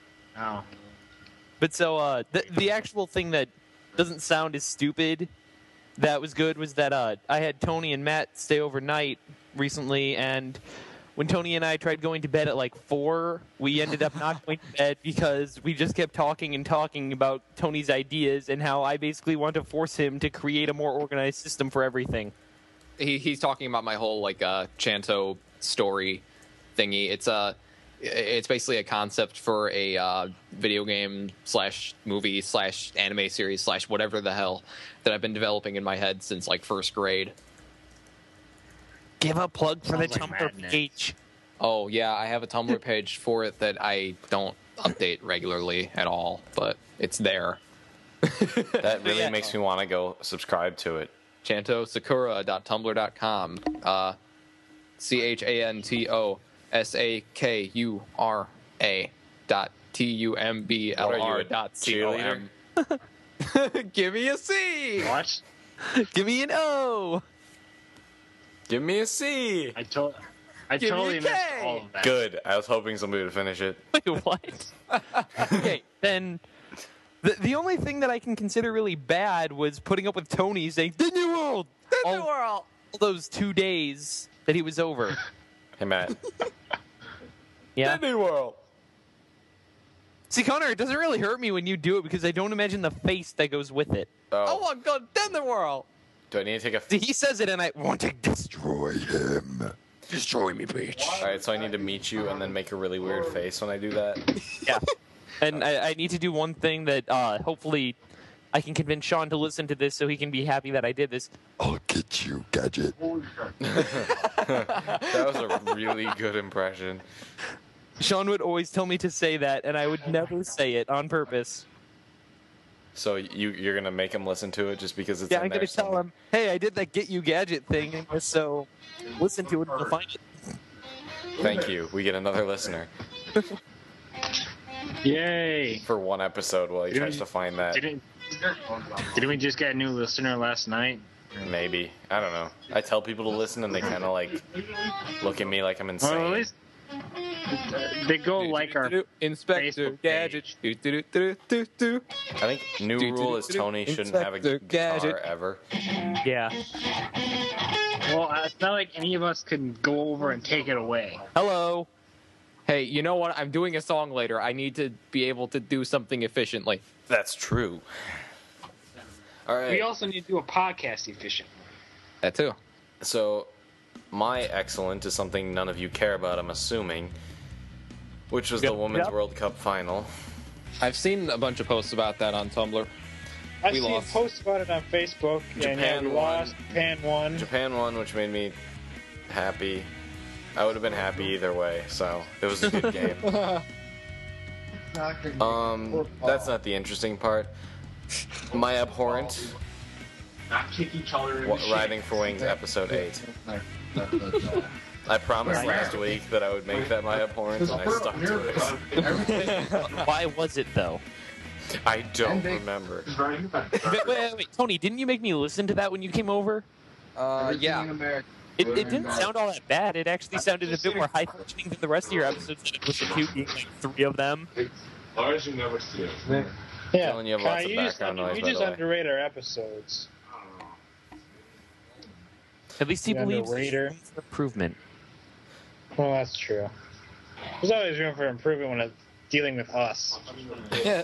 E: Oh.
B: But so uh, the the actual thing that doesn't sound as stupid that was good was that uh, I had Tony and Matt stay overnight recently, and when Tony and I tried going to bed at like four, we ended up not going to bed because we just kept talking and talking about Tony's ideas and how I basically want to force him to create a more organized system for everything.
A: He, he's talking about my whole like uh, Chanto story thingy. It's a, it's basically a concept for a uh, video game slash movie slash anime series slash whatever the hell that I've been developing in my head since like first grade.
B: Give a plug for the
E: Sounds like
B: Tumblr
E: madness.
B: page.
A: Oh yeah, I have a Tumblr page for it that I don't update regularly at all, but it's there.
C: That really
B: Yeah.
C: makes me want to go subscribe to it.
A: Chanto Sakura dot tumblr dot com. Uh, C H A N T O S A K U R A dot T U M B L
C: What are you,
A: R
C: a
A: dot C O M. Give me a C!
E: What?
B: Give me an O.
C: Give me a C.
E: I told. I
A: Give me a
E: totally missed
A: K.
E: all of that.
C: Good. I was hoping somebody would finish it.
B: Wait, what? Okay, then the the only thing that I can consider really bad was putting up with Tony saying Disney World.
A: Disney
B: all,
A: World!
B: all those two days that he was over.
C: Hey, Matt.
B: Yeah.
C: Disney World.
B: See, Connor, it doesn't really hurt me when you do it because I don't imagine the face that goes with it.
A: Oh
C: Oh,
A: my god, Disney World!
C: do I need to take a...
B: See, he says it and I want to destroy.
F: Destroy him. Destroy me, bitch.
C: Alright, so I need to meet you and then make a really weird face when I do that.
B: Yeah. And I, I need to do one thing that uh, hopefully I can convince Sean to listen to this so he can be happy that I did this.
F: I'll get you, Gadget.
C: That was a really good impression.
B: Sean would always tell me to say that, and I would never say it on purpose.
C: So you, you're going to make him listen to it just because it's
B: Yeah,
C: in
B: I'm
C: there
B: going to tell
C: somewhere?
B: him, hey, I did that Get You Gadget thing, and so listen to it and you'll find it.
C: Thank you. We get another listener
E: Yay!
C: for one episode while he
E: Didn't-
C: tries to find that.
E: Didn't didn't we just get a new listener last night?
C: Maybe. I don't know. I tell people to listen and they kind of like look at me like I'm insane.
E: Well, at least they go like our.
A: Inspector
E: Facebook
A: Gadget.
E: page.
A: Do, do, do, do, do, do.
C: I think new
A: Do, do,
C: rule
A: do,
C: is
A: do, do.
C: Tony shouldn't have a
A: Inspector
C: guitar
A: Gadget.
C: ever.
B: Yeah.
E: Well, it's not like any of us can go over and take it away.
B: Hello.
A: Hey, you know what? I'm doing a song later. I need to be able to do something efficiently.
C: That's true. All right.
E: We also need to do a podcast efficient.
A: That too.
C: So, my excellent is something none of you care about, I'm assuming, which was the
B: Yep.
C: Women's
B: Yep.
C: World Cup final.
A: I've seen a bunch of posts about that on Tumblr.
H: I've
A: We
H: seen
A: lost.
H: posts about it on Facebook, and yeah,
C: Japan
H: we
C: won.
H: lost. Japan won.
C: Japan won, which made me happy. I would have been happy either way, so it was a good game. Um, that's not the interesting part. My abhorrent,
G: Not kick each other in
C: Wa-
G: the shit.
C: Riding for Wings, episode eight. I promised last week that I would make that my abhorrent, and I stuck to it.
B: Why was it, though?
C: I don't remember.
B: Wait, wait, wait, wait. Tony, didn't you make me listen to that when you came over?
A: Uh, yeah.
B: It, it didn't sound all that bad. It actually sounded a bit more high functioning than the rest of your episodes, with the two being like three of them.
G: Lars, you never see it.
H: Yeah,
C: Dylan, you have
H: Kai,
C: lots of
H: you just,
C: background noise,
H: you
C: by
H: just
C: the way.
H: underrate our episodes.
B: At least he
H: You
B: believes
H: underrate
B: there's
H: her.
B: room for improvement.
H: Well, that's true. There's always room for improvement when it's dealing with us.
A: Yeah.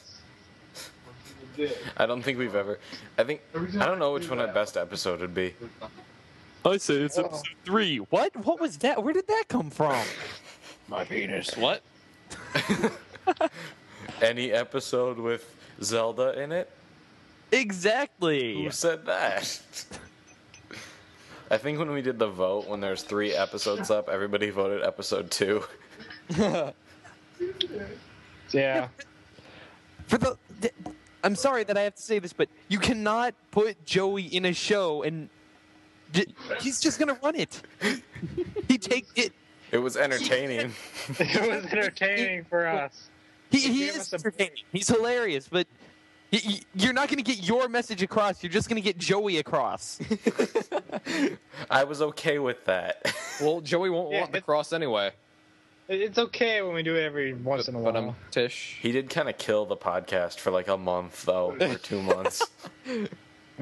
C: I don't think we've ever. I think I don't know which one our best episode would be.
B: I say it's episode three. What? What was that? Where did that come from?
A: My penis. What?
C: Any episode with Zelda in it?
B: Exactly.
C: Who said that? I think when we did the vote, when there's three episodes up, everybody voted episode two.
H: Yeah.
B: For the, th- I'm sorry that I have to say this, but you cannot put Joey in a show and j- he's just gonna run it. He take it.
C: It was entertaining.
H: It was entertaining for us.
B: He, he
H: gave
B: is
H: us a-
B: entertaining. He's hilarious, but y- y- you're not gonna get your message across. You're just gonna get Joey across.
C: I was okay with that.
A: Well, Joey won't
H: Yeah,
A: want the
H: it's-
A: cross anyway.
H: It's okay when we do it every once in a
A: But
H: while.
A: um, Tish.
C: He did kind of kill the podcast for like a month, though, or two months.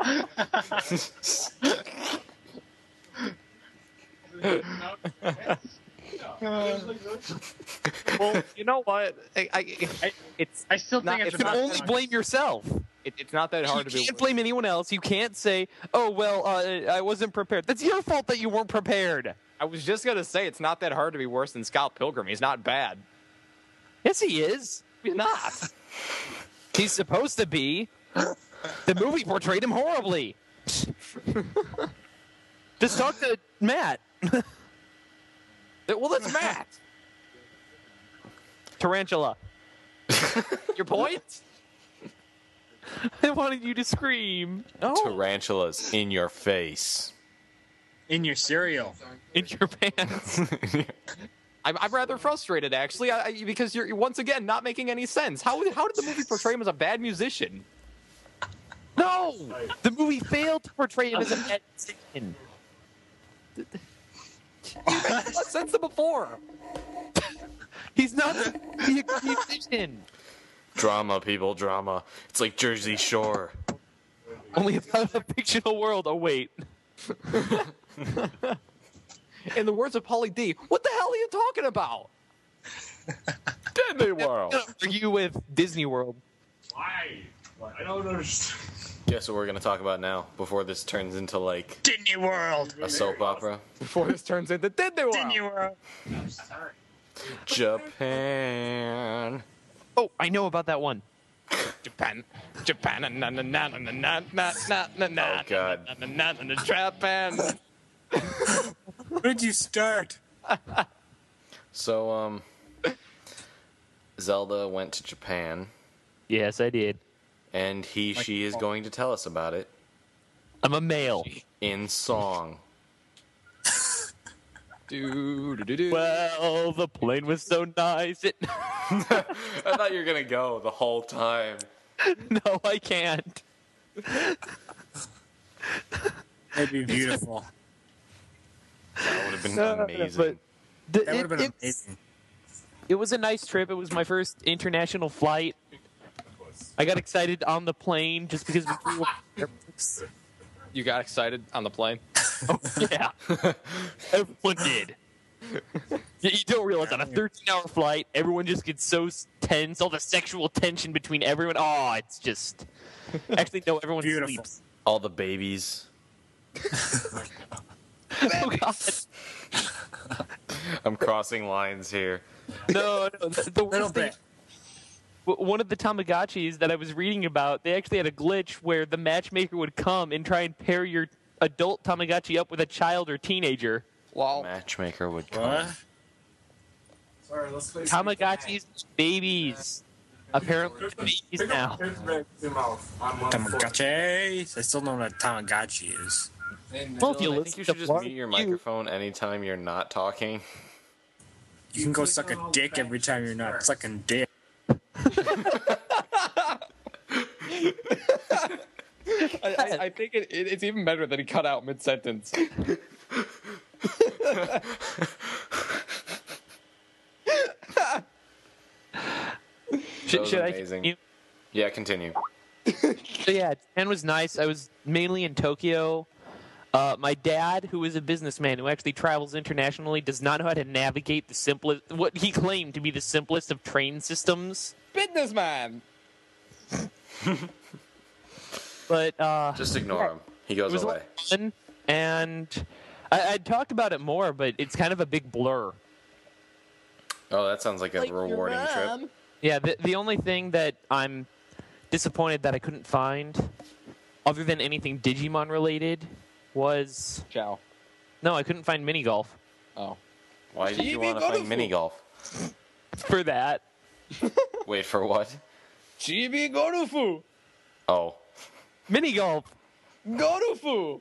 A: Well, you know what? I, I,
H: I,
B: It's
H: I still
A: Not-
H: think it's
A: it's
B: you can
H: not
B: only
H: that
B: blame yourself.
A: it, it's not that hard
B: You
A: to do.
B: can't blame anyone else. You can't say, "Oh well, uh, I wasn't prepared." That's your fault that you weren't prepared.
A: I was just gonna say it's not that hard to be worse than Scott Pilgrim. He's not bad.
B: Yes, he is.
A: He's not.
B: He's supposed to be. The movie portrayed him horribly. Just talk to Matt.
A: Well, that's Matt.
B: Tarantula.
A: Your point?
B: I wanted you to scream.
A: No.
C: Tarantulas in your face.
E: In your cereal.
B: In your pants.
A: I'm, I'm rather frustrated, actually, I, I, because you're once again not making any sense. How how did the movie portray him as a bad musician?
B: No! The movie failed to portray him as a bad musician.
A: What sense than before?
B: He's not a musician.
C: Drama, people, drama. It's like Jersey Shore.
B: Only about a fictional world. Oh, wait.
A: In the words of Pauly D, what the hell are you talking about?
C: Disney World.
B: Are you with Disney World?
G: Why? I don't understand.
C: Guess what we're gonna talk about now? Before this turns into like
E: Disney World.
C: a soap opera.
A: Before this turns into Disney World.
E: Disney World.
C: Japan.
B: Oh, I know about that one.
A: Japan, Japan, na na na na na na na na na na.
C: Oh, God.
A: na na na na Japan.
E: Where did you start?
C: So um, Zelda went to Japan,
B: Yes, I did.
C: and he she is going to tell us about it
B: I'm a male.
C: in song.
A: Do, do, do, do.
B: Well, the plane was so nice. It...
C: I thought you were gonna go the whole time.
B: No, I can't.
E: That'd be beautiful.
C: That would have been
B: No,
C: amazing.
B: but the-
E: That would have
B: it-
E: been
B: it-
E: amazing.
B: It was a nice trip. It was my first international flight. I got excited on the plane just because we flew over-
A: You got excited on the plane?
B: Yeah. Everyone did. You, you don't realize on a thirteen-hour flight, everyone just gets so s- tense. All the sexual tension between everyone. Oh, it's just. Actually, no, everyone
E: Beautiful.
B: sleeps.
C: All the babies.
B: Oh God.
C: I'm crossing lines here.
B: No, no. The, the
E: Little
B: worst thing.
E: bit.
B: w- One of the Tamagotchis that I was reading about, they actually had a glitch where the matchmaker would come and try and pair your adult Tamagotchi up with a child or teenager.
A: Well,
C: Matchmaker would come.
E: What?
B: Tamagotchis, babies. Apparently, babies now.
E: Tamagotchi. I still don't know what Tamagotchi is.
B: Well, if you
C: I
B: listen
C: think you
B: to
C: should just
B: Blarg,
C: mute your
B: you-
C: microphone anytime you're not talking.
E: You can go suck a dick every time you're not sucking dick.
A: I, I, I think it, it, it's even better that he cut out mid sentence.
B: Should,
C: was
B: should I
C: amazing.
B: continue?
C: Yeah, continue.
B: So yeah, Japan was nice. I was mainly in Tokyo. Uh, my dad, who is a businessman who actually travels internationally, does not know how to navigate the simplest, what he claimed to be the simplest of train systems.
A: Businessman.
B: But uh,
C: Just ignore him. He
B: it
C: goes
B: was a
C: away.
B: lot of fun, and I, I'd talked about it more, but it's kind of a big blur.
C: Oh, that sounds like a rewarding trip.
B: Yeah, the the only thing that I'm disappointed that I couldn't find, other than anything Digimon related, was
A: Ciao.
B: no, I couldn't find mini golf.
A: Oh.
C: Why did you
A: Chibi
C: want to find
A: Gotofu.
C: mini golf?
B: For that,
C: Wait, for what?
A: Chibi Gorufu.
C: Oh.
B: mini golf.
A: Gorufu.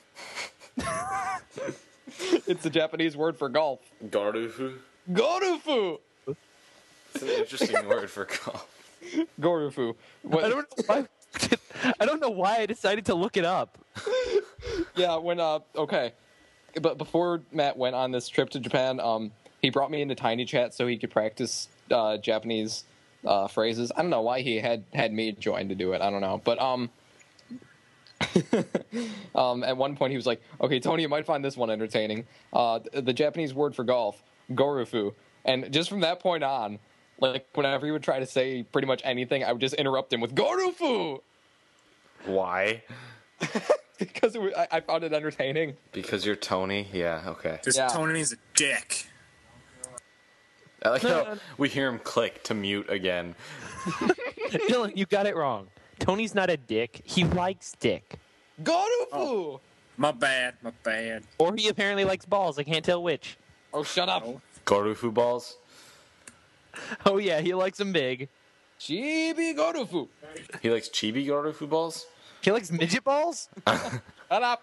A: It's the Japanese word for golf.
C: Garufu?
A: Gorufu.
C: It's an interesting word for golf.
A: Gorufu. What,
B: I don't know why. I don't know why I decided to look it up.
A: Yeah, when uh okay. But before Matt went on this trip to Japan, um he brought me into Tiny Chat so he could practice uh Japanese uh phrases. I don't know why he had had me join to do it. I don't know. But um um, at one point, he was like, "Okay, Tony, you might find this one entertaining. Uh, the Japanese word for golf, gorufu." And just from that point on, like whenever he would try to say pretty much anything, I would just interrupt him with "gorufu"
C: Why?
A: because it was, I, I found it entertaining.
C: Because you're Tony? Yeah, okay.
E: Because
A: Yeah.
E: Tony's a dick.
C: I like how we hear him click to mute again.
B: Dylan, you got it wrong. Tony's not a dick. He likes dick.
A: Gorufu.
E: Oh.
A: Oh.
E: My bad, my bad.
B: Or he apparently likes balls. I can't tell which.
A: Shut up.
E: Oh.
C: Gorufu balls?
B: Oh, yeah, he likes them big.
A: Chibi gorufu.
C: He likes chibi Gorufu balls?
B: He likes midget balls?
A: Shut up.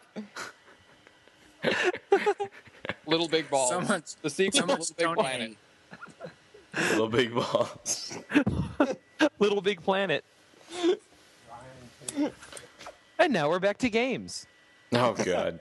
A: Little Big Balls.
E: So much-
A: the sequel
E: So
A: to
E: much
A: Little Big
E: Tony
A: Planet.
E: hate.
C: Little big balls.
B: Little Big Planet. And now we're back to games.
C: Oh, God.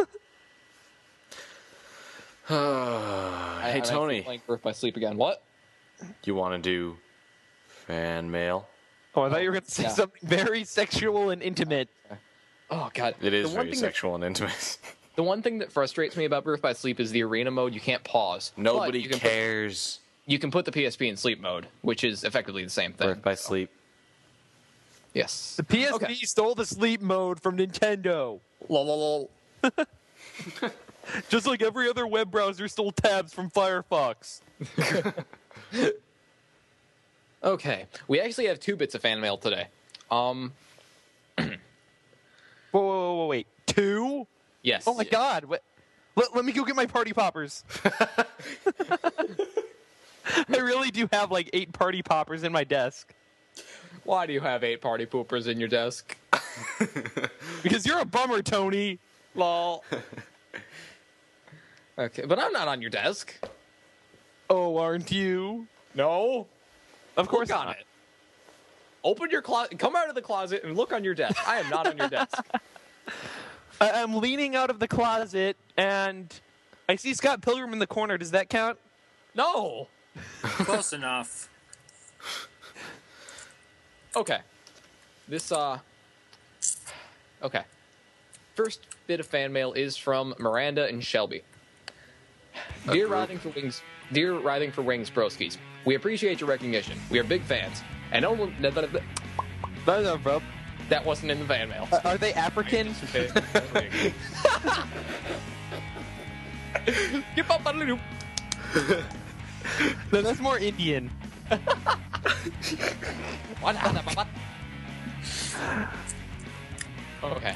A: I-
C: hey,
A: I'm actually
C: Tony.
A: Playing Birth by Sleep again. What?
C: You want to do fan mail?
B: Oh, I thought you were going to say
A: Yeah.
B: something very sexual and intimate.
A: Oh God.
C: It is
A: the one
C: very
A: thing that-
C: sexual and intimate.
A: The one thing that frustrates me about Birth by Sleep is the arena mode. You can't pause. But
C: Nobody
A: you can
C: cares.
A: Put, you can put the P S P in sleep mode, which is effectively the same thing.
C: Birth by sleep.
A: Yes.
B: The P S P
A: Okay.
B: stole the sleep mode from Nintendo.
A: Lol, lol, lol.
B: Just like every other web browser stole tabs from Firefox.
A: Okay. We actually have two bits of fan mail today. Um.
B: Whoa, whoa, whoa, whoa, wait. Two?
A: Yes.
B: Oh my god. What? Let, let me go get my party poppers. I really do have like eight party poppers in my desk.
A: Why do you have eight party poopers in your desk?
B: Because you're a bummer, Tony.
A: Lol. Okay, but I'm not on your desk.
B: Oh, aren't you?
A: No.
B: Of course
A: Look on
B: not.
A: it. Open your closet. Come out of the closet and look on your desk. I am not on your desk.
B: I- I'm leaning out of the closet and I see Scott Pilgrim in the corner. Does that count?
A: No.
E: Close enough.
A: Okay. This, uh... Okay. First bit of fan mail is from Miranda and Shelby. Dear
C: group.
A: Writhing for Wings... Dear Writhing for Wings broskies, we appreciate your recognition. We are big fans. And only... That wasn't in the fan mail.
B: Uh, are they African?
A: Skip up a little.
B: No, that's more Indian.
A: What? Okay.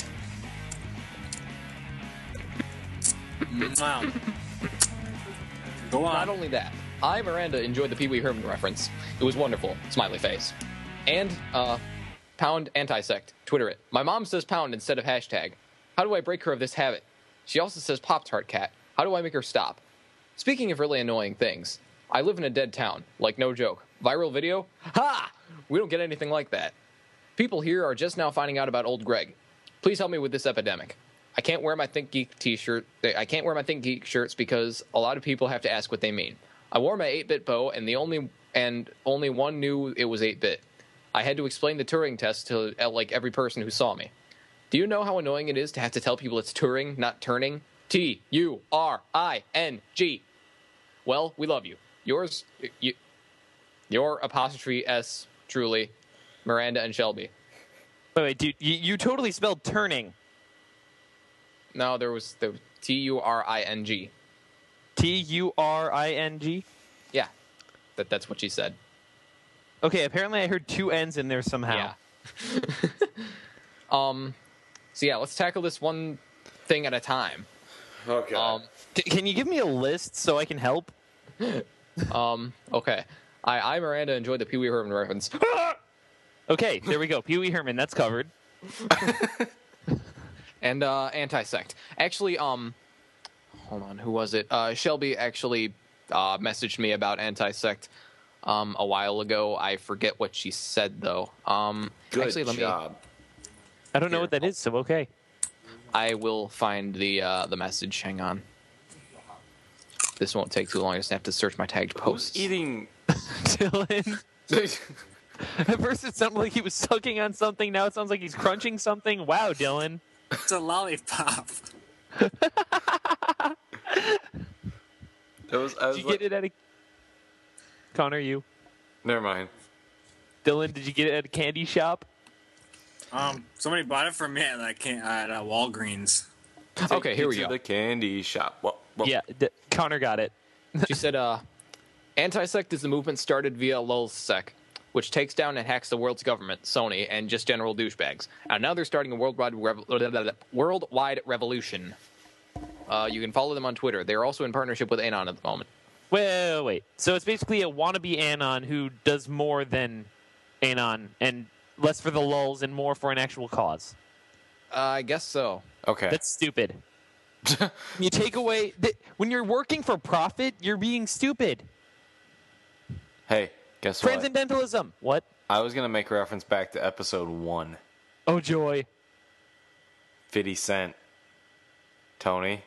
E: Wow. Go on.
A: Not only that, I, Miranda, enjoyed the Pee Wee Herman reference. It was wonderful. Smiley face. And, uh, pound anti-sect. Twitter it. My mom says pound instead of hashtag. How do I break her of this habit? She also says Pop-Tart cat. How do I make her stop? Speaking of really annoying things, I live in a dead town. Like, no joke. Viral video? Ha! We don't get anything like that. People here are just now finding out about old Greg. Please help me with this epidemic. I can't wear my Think Geek t-shirt. I can't wear my Think Geek shirts because a lot of people have to ask what they mean. I wore my eight-bit bow, and the only and only one knew it was eight-bit. I had to explain the Turing test to uh, like every person who saw me. Do you know how annoying it is to have to tell people it's Turing, not turning? T U R I N G. Well, we love you. Yours, you, your apostrophe S, truly, Miranda and Shelby.
B: Wait, wait, dude, you, you totally spelled turning.
A: No, there was the T U R I N G.
B: T U R I N G?
A: Yeah, that that's what she said.
B: Okay, apparently I heard two N's in there somehow.
A: Yeah. um. So yeah, let's tackle this one thing at a time.
C: Okay.
A: Um.
B: C- can you give me a list so I can help?
A: Um. Okay. I, I Miranda enjoyed the Pee Wee Herman reference.
B: Okay, there we go. Pee Wee Herman, that's covered.
A: And uh, anti-sect. Actually, um, hold on, who was it? Uh, Shelby actually uh, messaged me about anti-sect um, a while ago. I forget what she said though. Um,
C: Good
A: actually, let
C: job.
A: me.
B: I don't know
A: Here.
B: what that is, so okay.
A: I will find the uh, the message. Hang on. This won't take too long. I just have to search my tagged
C: Who's
A: posts.
C: eating?
B: Dylan. At first it sounded like he was sucking on something. Now it sounds like he's crunching something. Wow, Dylan.
E: It's a lollipop.
C: It was. I was
B: Did you
C: like,
B: get it at a... Connor, you?
C: Never mind.
B: Dylan, did you get it at a candy shop?
E: Um, somebody bought it for me at like at uh, Walgreens.
A: Okay, here we
C: to
A: go.
C: The candy shop. Well, well,
B: Yeah, D- Connor got it.
A: She said, uh, anti-sect is the movement started via LulzSec, which takes down and hacks the world's government, Sony, and just general douchebags. And now they're starting a worldwide rev- worldwide revolution. Uh, you can follow them on Twitter. They're also in partnership with Anon at the moment.
B: Wait, wait, wait. So it's basically a wannabe Anon who does more than Anon and less for the lulz and more for an actual cause.
A: Uh, I guess so.
C: Okay.
B: That's stupid. You take away... Th- when you're working for profit, you're being stupid.
C: Hey, guess what?
B: Transcendentalism. What?
C: I was gonna make a reference back to episode one.
B: Oh, joy.
C: Fifty Cent. Tony.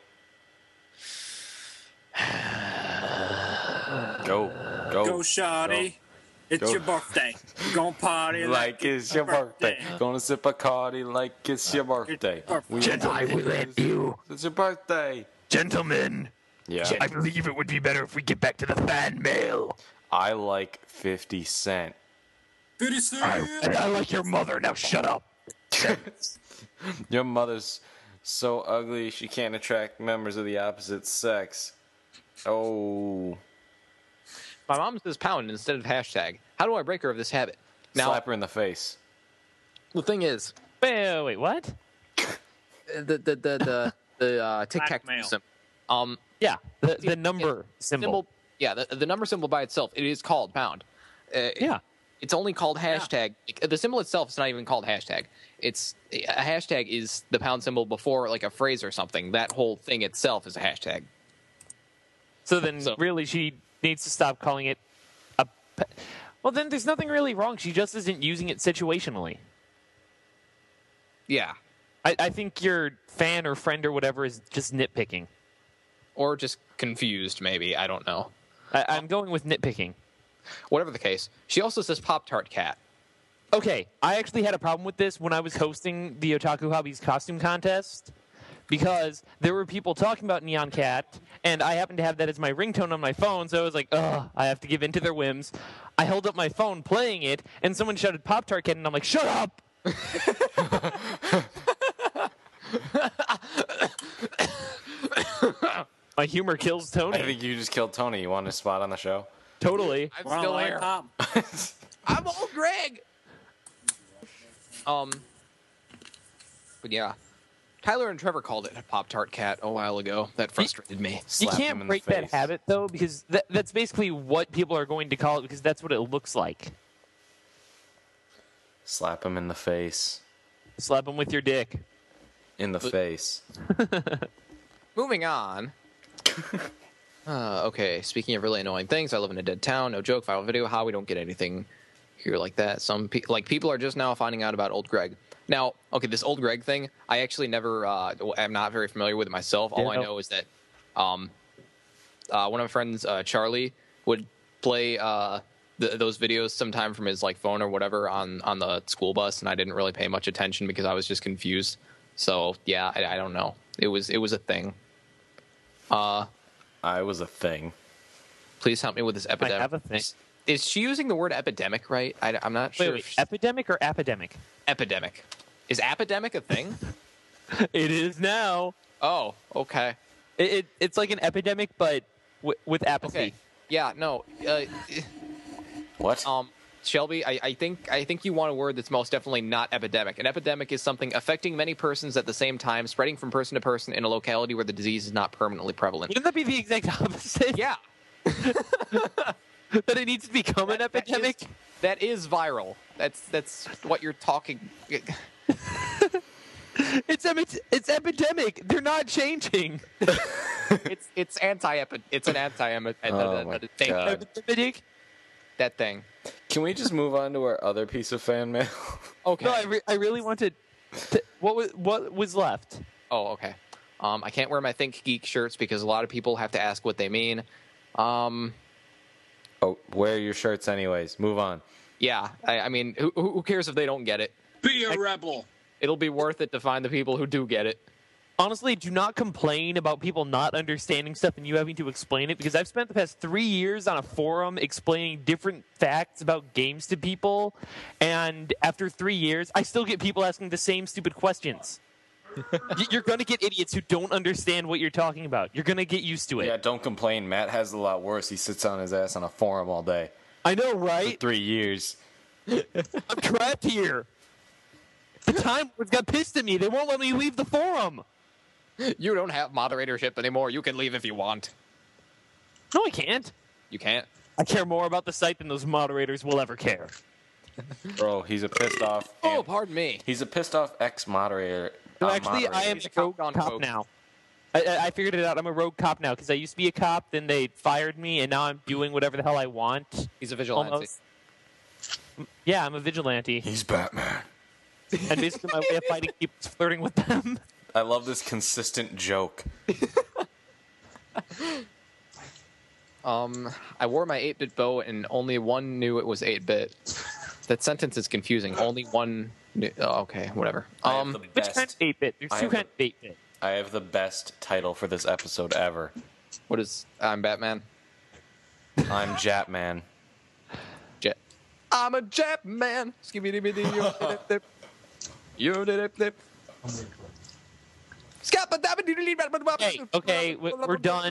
C: Go, go,
E: Go, shawty. It's
C: Go.
E: your birthday. We're gonna party
C: Like it's your birthday. Gonna sip a cardi like it's your birthday. We
F: Gentle, I will let you.
C: It's your birthday.
F: Gentlemen,
C: Yeah.
F: I believe it would be better if we get back to the fan mail.
C: I like Fifty Cent.
E: fifty cent.
F: I, and I like your mother. Now shut up.
C: Your mother's so ugly she can't attract members of the opposite sex. Oh.
A: My mom says pound instead of hashtag. How do I break her of this habit? Now,
C: Slap her in the face.
A: the thing is,
B: Wait, wait, what?
A: the the the the, the uh, tic tac
E: Blackmail.
A: symbol. Um,
B: Yeah, the,
A: See,
B: the number symbol.
A: symbol. Yeah, the, the number symbol by itself, it is called pound. Uh,
B: Yeah.
A: It's only called hashtag. The symbol itself is not even called hashtag. It's a hashtag is the pound symbol before like a phrase or something. That whole thing itself is a hashtag.
B: So then,
A: So-
B: really, she needs to stop calling it a. Pe- well, then there's nothing really wrong. She just isn't using it situationally.
A: Yeah,
B: I, I think your fan or friend or whatever is just nitpicking.
A: or just confused maybe. I don't know.
B: I, I'm going with nitpicking.
A: Whatever the case, she also says Pop Tart Cat.
B: Okay, I actually had a problem with this when I was hosting the Otaku Hobbies costume contest because there were people talking about Neon Cat, and I happened to have that as my ringtone on my phone, so I was like, ugh, I have to give in to their whims. I held up my phone playing it, and someone shouted Pop Tart Cat, and I'm like, shut up! My humor kills Tony.
C: I think you just killed Tony. You want a spot on the show?
B: Totally.
A: I'm
E: Want a
A: still here.
E: lollipop?
A: I'm old Greg. Um, but yeah, Tyler and Trevor called it a Pop Tart Cat a while ago. That frustrated me.
B: You
C: Slap him in
B: can't
C: the
B: break that
C: face.
B: habit, though, because that, that's basically what people are going to call it, because that's what it looks like.
C: Slap him in the face.
B: Slap them with your dick.
C: In the face.
A: Moving on. uh, okay, speaking of really annoying things, I live in a dead town. No joke. Viral video. How we don't get anything here like that. Some pe- like people are just now finding out about old Greg. Now, okay, this old Greg thing. I actually never. Uh, I'm not very familiar with it myself. All I
B: Yeah.
A: know is that um, uh, one of my friends, uh, Charlie, would play uh, th- those videos sometime from his like phone or whatever on on the school bus, and I didn't really pay much attention because I was just confused. So yeah, I, I don't know. It was it was a thing. Uh,
C: I was a thing.
A: please help me with this epidemic.
B: have a thing.
A: Is, is she using the word epidemic right? I, am not sure.
B: Wait, wait,
A: if she-
B: epidemic or epidemic?
A: epidemic. Is epidemic a thing?
B: It is now.
A: Oh, okay.
B: It, it It's like an epidemic, but w- with apathy.
A: Okay. Yeah, no. Uh,
C: What?
A: um, Shelby, I, I think I think you want a word that's most definitely not epidemic. An epidemic is something affecting many persons at the same time, spreading from person to person in a locality where the disease is not permanently prevalent.
B: Wouldn't that be the exact opposite?
A: Yeah.
B: That it needs to become an
A: That- that
B: epidemic?
A: is- that is viral. That's that's what you're talking.
B: It's, epi- it's epidemic. They're not changing.
A: It's it's anti epi. It's an anti
C: Oh my
A: thing.
C: God.
B: Epidemic?
A: That thing.
C: Can we just move on to our other piece of fan mail?
A: Okay.
B: No, I, re- I really wanted. To, what was what was left?
A: Oh, okay. Um, I can't wear my Think Geek shirts because a lot of people have to ask what they mean. Um,
C: Oh, wear your shirts anyways. Move on.
A: Yeah, I, I mean, who, who cares if they don't get it?
E: Be a rebel.
A: It'll be worth it to find the people who do get it.
B: Honestly, do not complain about people not understanding stuff and you having to explain it, because I've spent the past three years on a forum explaining different facts about games to people, and after three years, I still get people asking the same stupid questions. Y- You're going to get idiots who don't understand what you're talking about. You're going to get used to it.
C: Yeah, don't complain. Matt has it a lot worse. He sits on his ass on a forum all day.
B: I know,
C: For
B: right?
C: three years.
B: I'm trapped here. The Time Lords got pissed at me. They won't let me leave the forum.
A: You don't have moderatorship anymore. You can leave if you want.
B: No, I can't.
A: You can't.
B: I care more about the site than those moderators will ever care.
C: Bro, he's a pissed off.
A: Oh, pardon me.
C: He's a pissed off ex-moderator.
B: No,
C: uh,
B: actually, I am
C: moderator.
B: a rogue
A: on
B: cop
A: coke.
B: now. I, I I figured it out. I'm a rogue cop now because I used to be a cop, then they fired me, and now I'm doing whatever the hell I want.
A: He's a vigilante.
B: Almost. Yeah, I'm a vigilante,
C: He's Batman.
B: and basically my way of fighting people is flirting with them.
C: I love this consistent joke.
A: Um, I wore my eight-bit bow, and only one knew it was eight-bit. That sentence is confusing. Only one knew... Oh, okay, whatever.
C: I have
A: Um,
C: the
B: Which kind
C: best.
B: of eight-bit? There's
C: I
B: two
C: have
B: kinds of eight-bit.
C: I have the best title for this episode ever.
A: what is... I'm Batman.
C: I'm Japman.
A: Jet. I'm a Jap man. Skibidi-bidi, yo-dip-dip. Yo-dip-dip.
B: Okay, okay, we- we're done.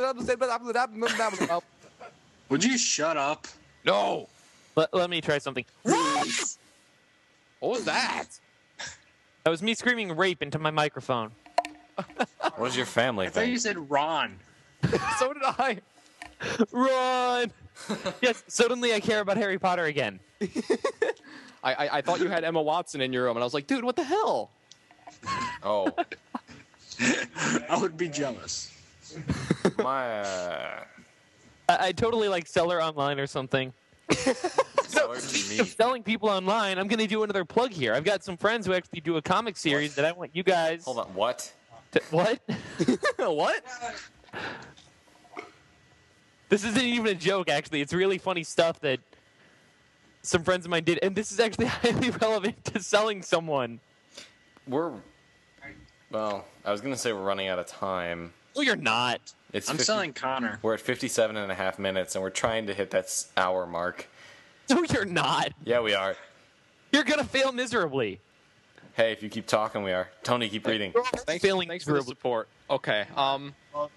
E: Would you shut up?
A: No.
B: Let, let me try something.
A: What was that?
B: That was me screaming rape into my microphone.
C: What does your family
E: I thought you
C: think?
E: said Ron.
A: So did I.
B: Run! Yes, suddenly I care about Harry Potter again.
A: I, I I thought you had Emma Watson in your room, and I was like, dude, what the hell?
C: Oh,
E: I would be jealous.
C: my. Uh,
B: I, I totally like sell her online or something.
C: Sell her to me.
B: Selling people online, I'm going to do another plug here. I've got some friends who actually do a comic series that I want you guys.
C: Hold on, what?
B: To, what?
A: What?
B: This isn't even a joke, actually. It's really funny stuff that some friends of mine did, and this is actually highly relevant to selling someone.
C: We're. Well, I was gonna say we're running out of time.
B: No, you're not.
C: It's
E: I'm
C: fifty
E: selling Connor.
C: We're at fifty-seven and a half minutes, and we're trying to hit that s- hour mark.
B: No, you're not.
C: Yeah, we are.
B: You're going to fail miserably.
C: Hey, if you keep talking, we are. Tony, keep reading.
A: Thanks,
B: Failing
A: thanks for the
B: miserably.
A: support. Okay. Um.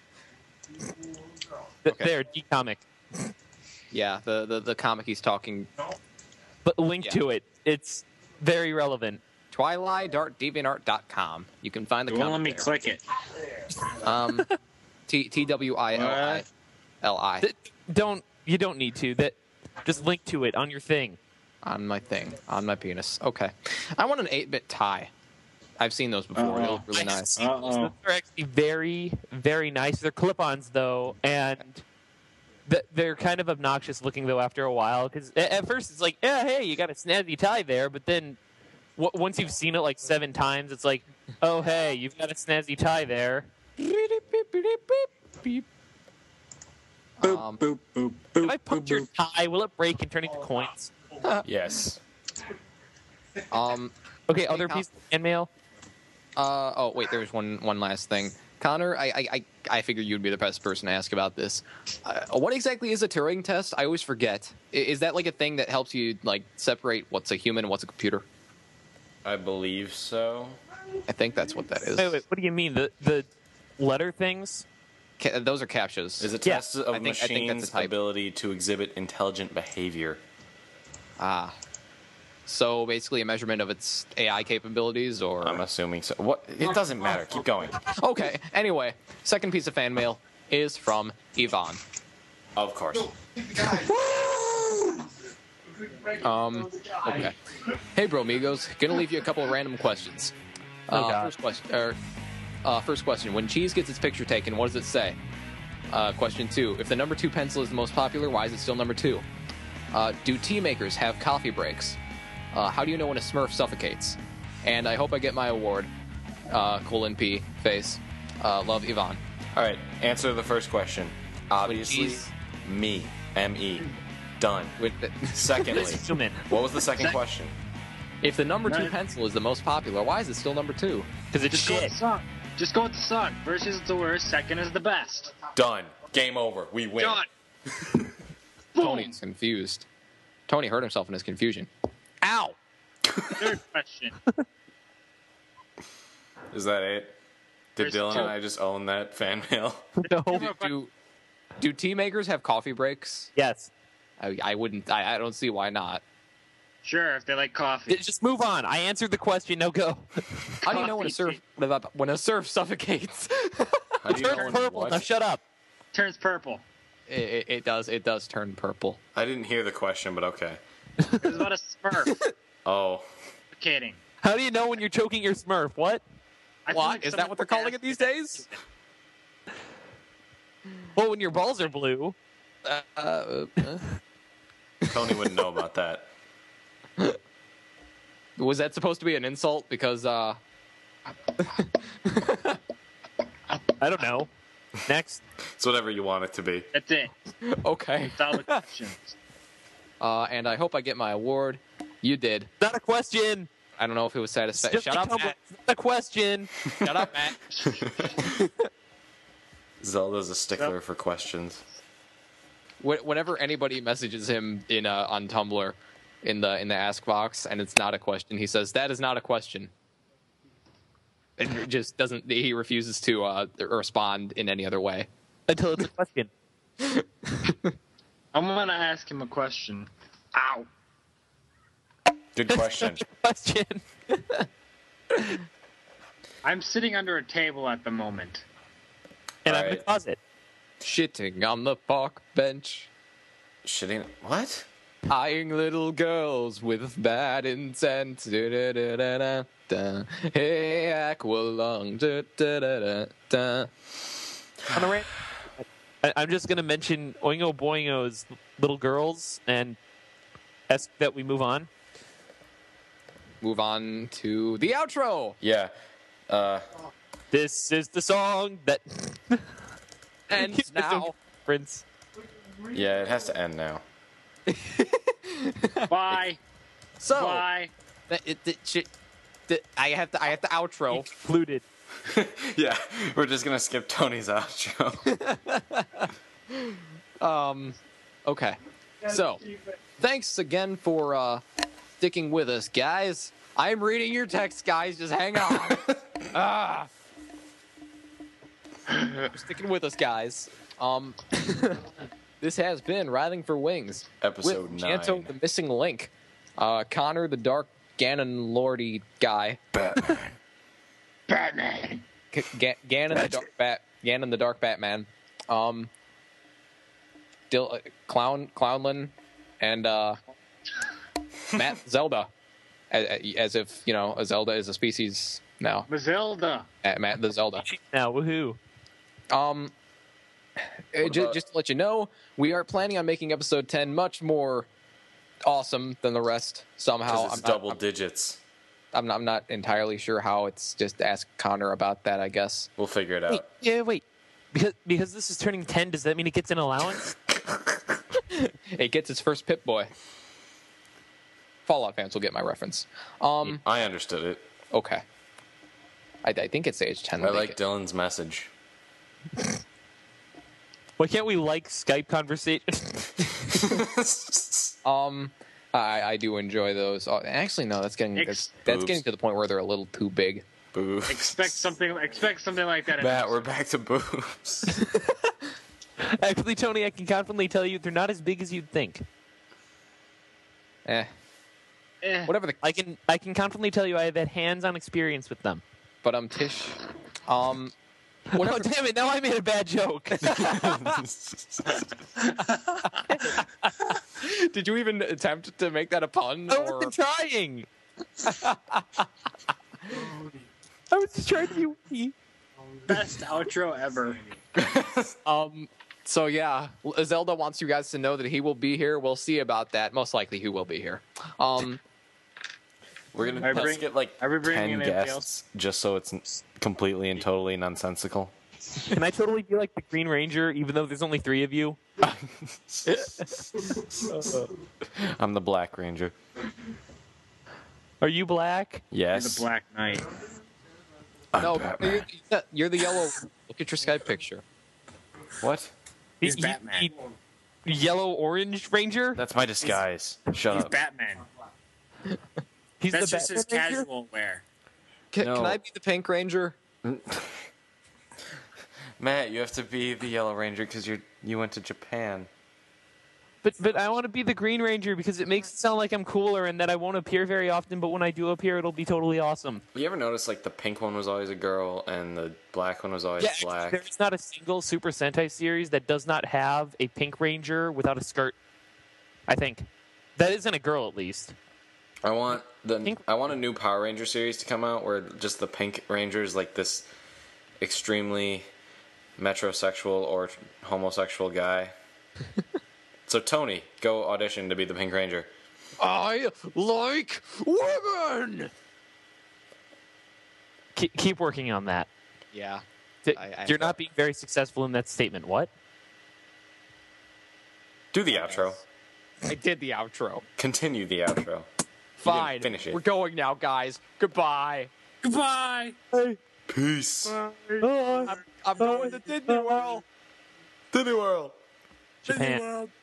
B: Th-
A: Okay.
B: There, D-comic.
A: Yeah. The, the the comic he's talking.
B: But link
A: Yeah.
B: to it. It's very relevant.
A: twilight dart deviantart dot com. You can find the
E: It won't let
A: comic
E: me
A: there.
E: click it.
A: Um. T T W I L I L I
B: Th- Don't you don't need to. That just link to it on your thing.
A: on my thing on my penis. Okay. I want an eight-bit tie. I've seen those before. They
E: Uh-oh.
A: look really nice.
E: Uh-oh.
B: Those are actually very, very nice. They're clip-ons though, and th- they're kind of obnoxious looking though after a while. Because at first it's like, yeah, hey, you got a snazzy tie there, but then w- once you've seen it like seven times, it's like, oh, hey, you've got a snazzy tie there.
E: Boop,
A: Um,
E: boop, boop, boop,
B: If I
E: boop,
B: punch your
E: boop.
B: tie, will it break and turn into coins?
C: Yes.
A: Um.
B: Okay,
A: Hey,
B: other
A: Con-
B: piece of fan mail.
A: Uh, oh, wait, there's one one last thing. Connor, I I, I, I figure you'd be the best person to ask about this. Uh, what exactly is a Turing test? I always forget. I- Is that like a thing that helps you like separate what's a human and what's a computer?
C: I believe so.
A: I think that's what that is.
B: Wait, wait, what do you mean? The the letter things?
A: Ca- those are captures.
C: Is a
B: Yeah,
C: test of
A: I think- I think that's
C: machines'
A: a type.
C: ability to exhibit intelligent behavior.
A: Ah. So basically a measurement of its A I capabilities, or
C: I'm assuming so. What? It doesn't matter. Keep going.
A: okay. Anyway, second piece of fan mail is from Yvonne.
C: Of course.
A: Um, okay. Hey, bro, amigos. Gonna leave you a couple of random questions.
B: Oh,
A: Uh,
B: God.
A: first question. Or, uh, first question. When cheese gets its picture taken, what does it say? Uh, question two. If the number two pencil is the most popular, why is it still number two? Uh, do tea makers have coffee breaks? Uh, how do you know when a Smurf suffocates? And I hope I get my award. Uh, colon P face. Uh, love, Yvonne.
C: All right. Answer the first question. Obviously,
A: cheese-
C: me. M E. Done.
A: With-
C: Secondly,
B: Zoom in.
C: what was the second
E: Sec-
C: question?
A: If the number two
E: Right.
A: pencil is the most popular, why is it still number two?
B: Because it's
E: Just go with
B: shit.
E: the song. Just go with the song. First is the worst. Second is the best.
C: Done. Game over. We win.
E: Done.
A: Tony's confused. Tony hurt himself in his confusion. Ow!
E: Third question.
C: Is that it? Did
E: There's
C: Dylan
E: two.
C: and I just own that fan mail?
B: No.
A: Do, do, do tea makers have coffee breaks?
B: Yes.
A: I, I wouldn't. I, I don't see why not.
E: Sure, if they like coffee.
B: Just move on. I answered the question. Now go.
A: How do you know when a
E: Coffee
A: surf when a surf suffocates?
C: How do you know
B: Turn
C: when
B: purple.
C: what?
B: Now shut up.
E: Turns purple.
A: it, it, it does. It does turn purple.
C: I didn't hear the question, but okay.
E: It was about a Smurf.
C: Oh,
E: Kidding.
B: How do you know when you're choking your Smurf? What?
E: I feel
A: What
E: like
A: is that?
E: someone
A: What they're
E: would
A: calling
E: ask
A: it these
E: that.
A: days?
B: Well, when your balls are blue.
A: Uh, uh, uh.
C: Tony wouldn't know about that.
A: Was that supposed to be an insult? Because uh,
B: I don't know. Next.
C: It's whatever you want it to be.
E: That's it.
A: okay.
E: That's all the questions.
A: Uh, and I hope I get my award. You did.
B: Not a question.
A: I don't know if it was satisfactory.
B: Just
A: Shut up,
B: become
A: Matt.
B: a question.
A: Shut up, Matt.
C: Zelda's a stickler for questions.
A: Wh- Whenever anybody messages him in uh, on Tumblr, in the in the ask box, and it's not a question, he says that is not a question. It just doesn't. He refuses to uh, respond in any other way.
B: Until it's a question.
E: I'm gonna ask him a question. Ow.
C: Good question.
B: Question.
E: I'm sitting under a table at the moment.
B: And I'm in
C: Alright.
B: the closet.
A: Shitting on the park bench,
C: Shitting. What?
A: eyeing little girls with bad intent. Da-da-da-da-da. Hey, Aqualung. Da-da-da-da-da.
B: On a rant. I- I'm just gonna mention Oingo Boingo's little girls and ask that we move on.
A: Move on to the outro.
C: Yeah. Uh,
B: This is the song that
A: And
B: There's no
A: now,
B: Prince.
C: yeah, it has to end now.
E: Bye.
A: so
E: Bye.
A: that- it, it, shit, that- I have to. I have to outro.
B: Excluded.
C: Yeah, we're just gonna skip Tony's outro.
A: Um, okay. So, thanks again for uh, sticking with us, guys. I'm reading your text, guys. Just hang on. ah. You're sticking with us, guys. Um, this has been Writhing for Wings
C: Episode
A: with Janto,
C: nine.
A: the missing link, uh, Connor, the dark Ganon lordy guy,
F: Batman.
D: Batman.
A: G- Ga- Ganon the dark bat, Ganon the dark Batman, um, Dil- uh, Clown Clownlin, and uh, Matt Zelda, as, as if you know a Zelda is a species now.
E: Mazilda.
A: Uh, Matt the Zelda.
B: Now, woohoo.
A: Um, uh, ju-
C: about-
A: just to let you know, we are planning on making episode ten much more awesome than the rest. Somehow,
C: Because it's
A: I'm not-
C: double
A: I'm-
C: digits.
A: I'm not, I'm not entirely sure how. It's just ask Connor about that, I guess.
C: We'll figure it
B: Wait,
C: out.
B: yeah, wait. Because because this is turning ten, does that mean it gets an allowance?
A: It gets its first Pip Boy. Fallout fans will get my reference. Um,
C: I understood it.
A: okay. I, I think it's age ten.
C: I
A: when they
C: like
A: get-
C: Dylan's message.
B: Why can't we like Skype conversation?
A: Um, I, I do enjoy those. Oh, actually, no, that's getting
E: Ex-
A: that's, that's
C: Boobs.
A: getting to the point where they're a little too big.
C: Boo.
E: Expect something. Expect something like that. in
C: Matt,
E: episode.
C: we're back to boobs.
B: Actually, Tony, I can confidently tell you they're not as big as you'd think.
A: Eh,
E: Eh.
A: whatever the.
B: I can I can confidently tell you I have had hands-on experience with them.
A: But um, Tish, um,
B: Oh,
A: whatever.
B: damn it! Now I made a bad joke.
A: Did you even attempt to make that a pun?
B: I
A: Or
B: wasn't trying. I was just trying to be witty.
E: Best outro ever.
A: um. So yeah, Zelda wants you guys to know that he will be here. We'll see about that. Most likely, he will be here. Um.
C: We're gonna
E: Are we
C: let's
E: bring-
C: get like
E: are we bringing
C: ten
E: in anything
C: guests just so it's n- completely and totally nonsensical.
B: Can I totally be like the Green Ranger, even though there's only three of you?
C: I'm the Black Ranger.
B: Are you black?
E: You're
C: Yes.
E: the Black Knight.
C: I'm
A: No,
C: Batman.
A: you're, you're the yellow. Look at your Skype picture.
C: What?
E: He's
B: He-
E: Batman.
B: he- Yellow Orange Ranger?
C: That's my disguise. Shut
E: He's
C: up.
E: Batman.
B: He's
E: That's
B: the
E: just his
B: Batman Ranger?
E: casual wear.
A: Can,
C: No.
A: can I be the Pink Ranger?
C: Matt, you have to be the Yellow Ranger because you you went to Japan.
B: But but I want to be the Green Ranger because it makes it sound like I'm cooler and that I won't appear very often, but when I do appear, it'll be totally awesome.
C: You ever notice like the pink one was always a girl and the black one was always
B: Yeah,
C: black?
B: there's not a single Super Sentai series that does not have a Pink Ranger without a skirt. I think that isn't a girl, at least.
C: I want the
B: Pink-
C: I want a new Power Ranger series to come out where just the Pink Ranger is like this extremely metrosexual or homosexual guy. So Tony, go audition to be the Pink Ranger.
A: I like women.
B: Keep, keep working on that.
A: Yeah.
B: Th-
A: I- I-
B: You're not being very successful in that statement. What?
C: Do the outro.
A: I did the outro.
C: Continue the outro.
A: Fine.
C: finish it.
A: We're going now, guys. Goodbye.
E: Goodbye.
C: Peace.
A: I'm, I'm going to Disney World.
C: Disney World.
B: Japan.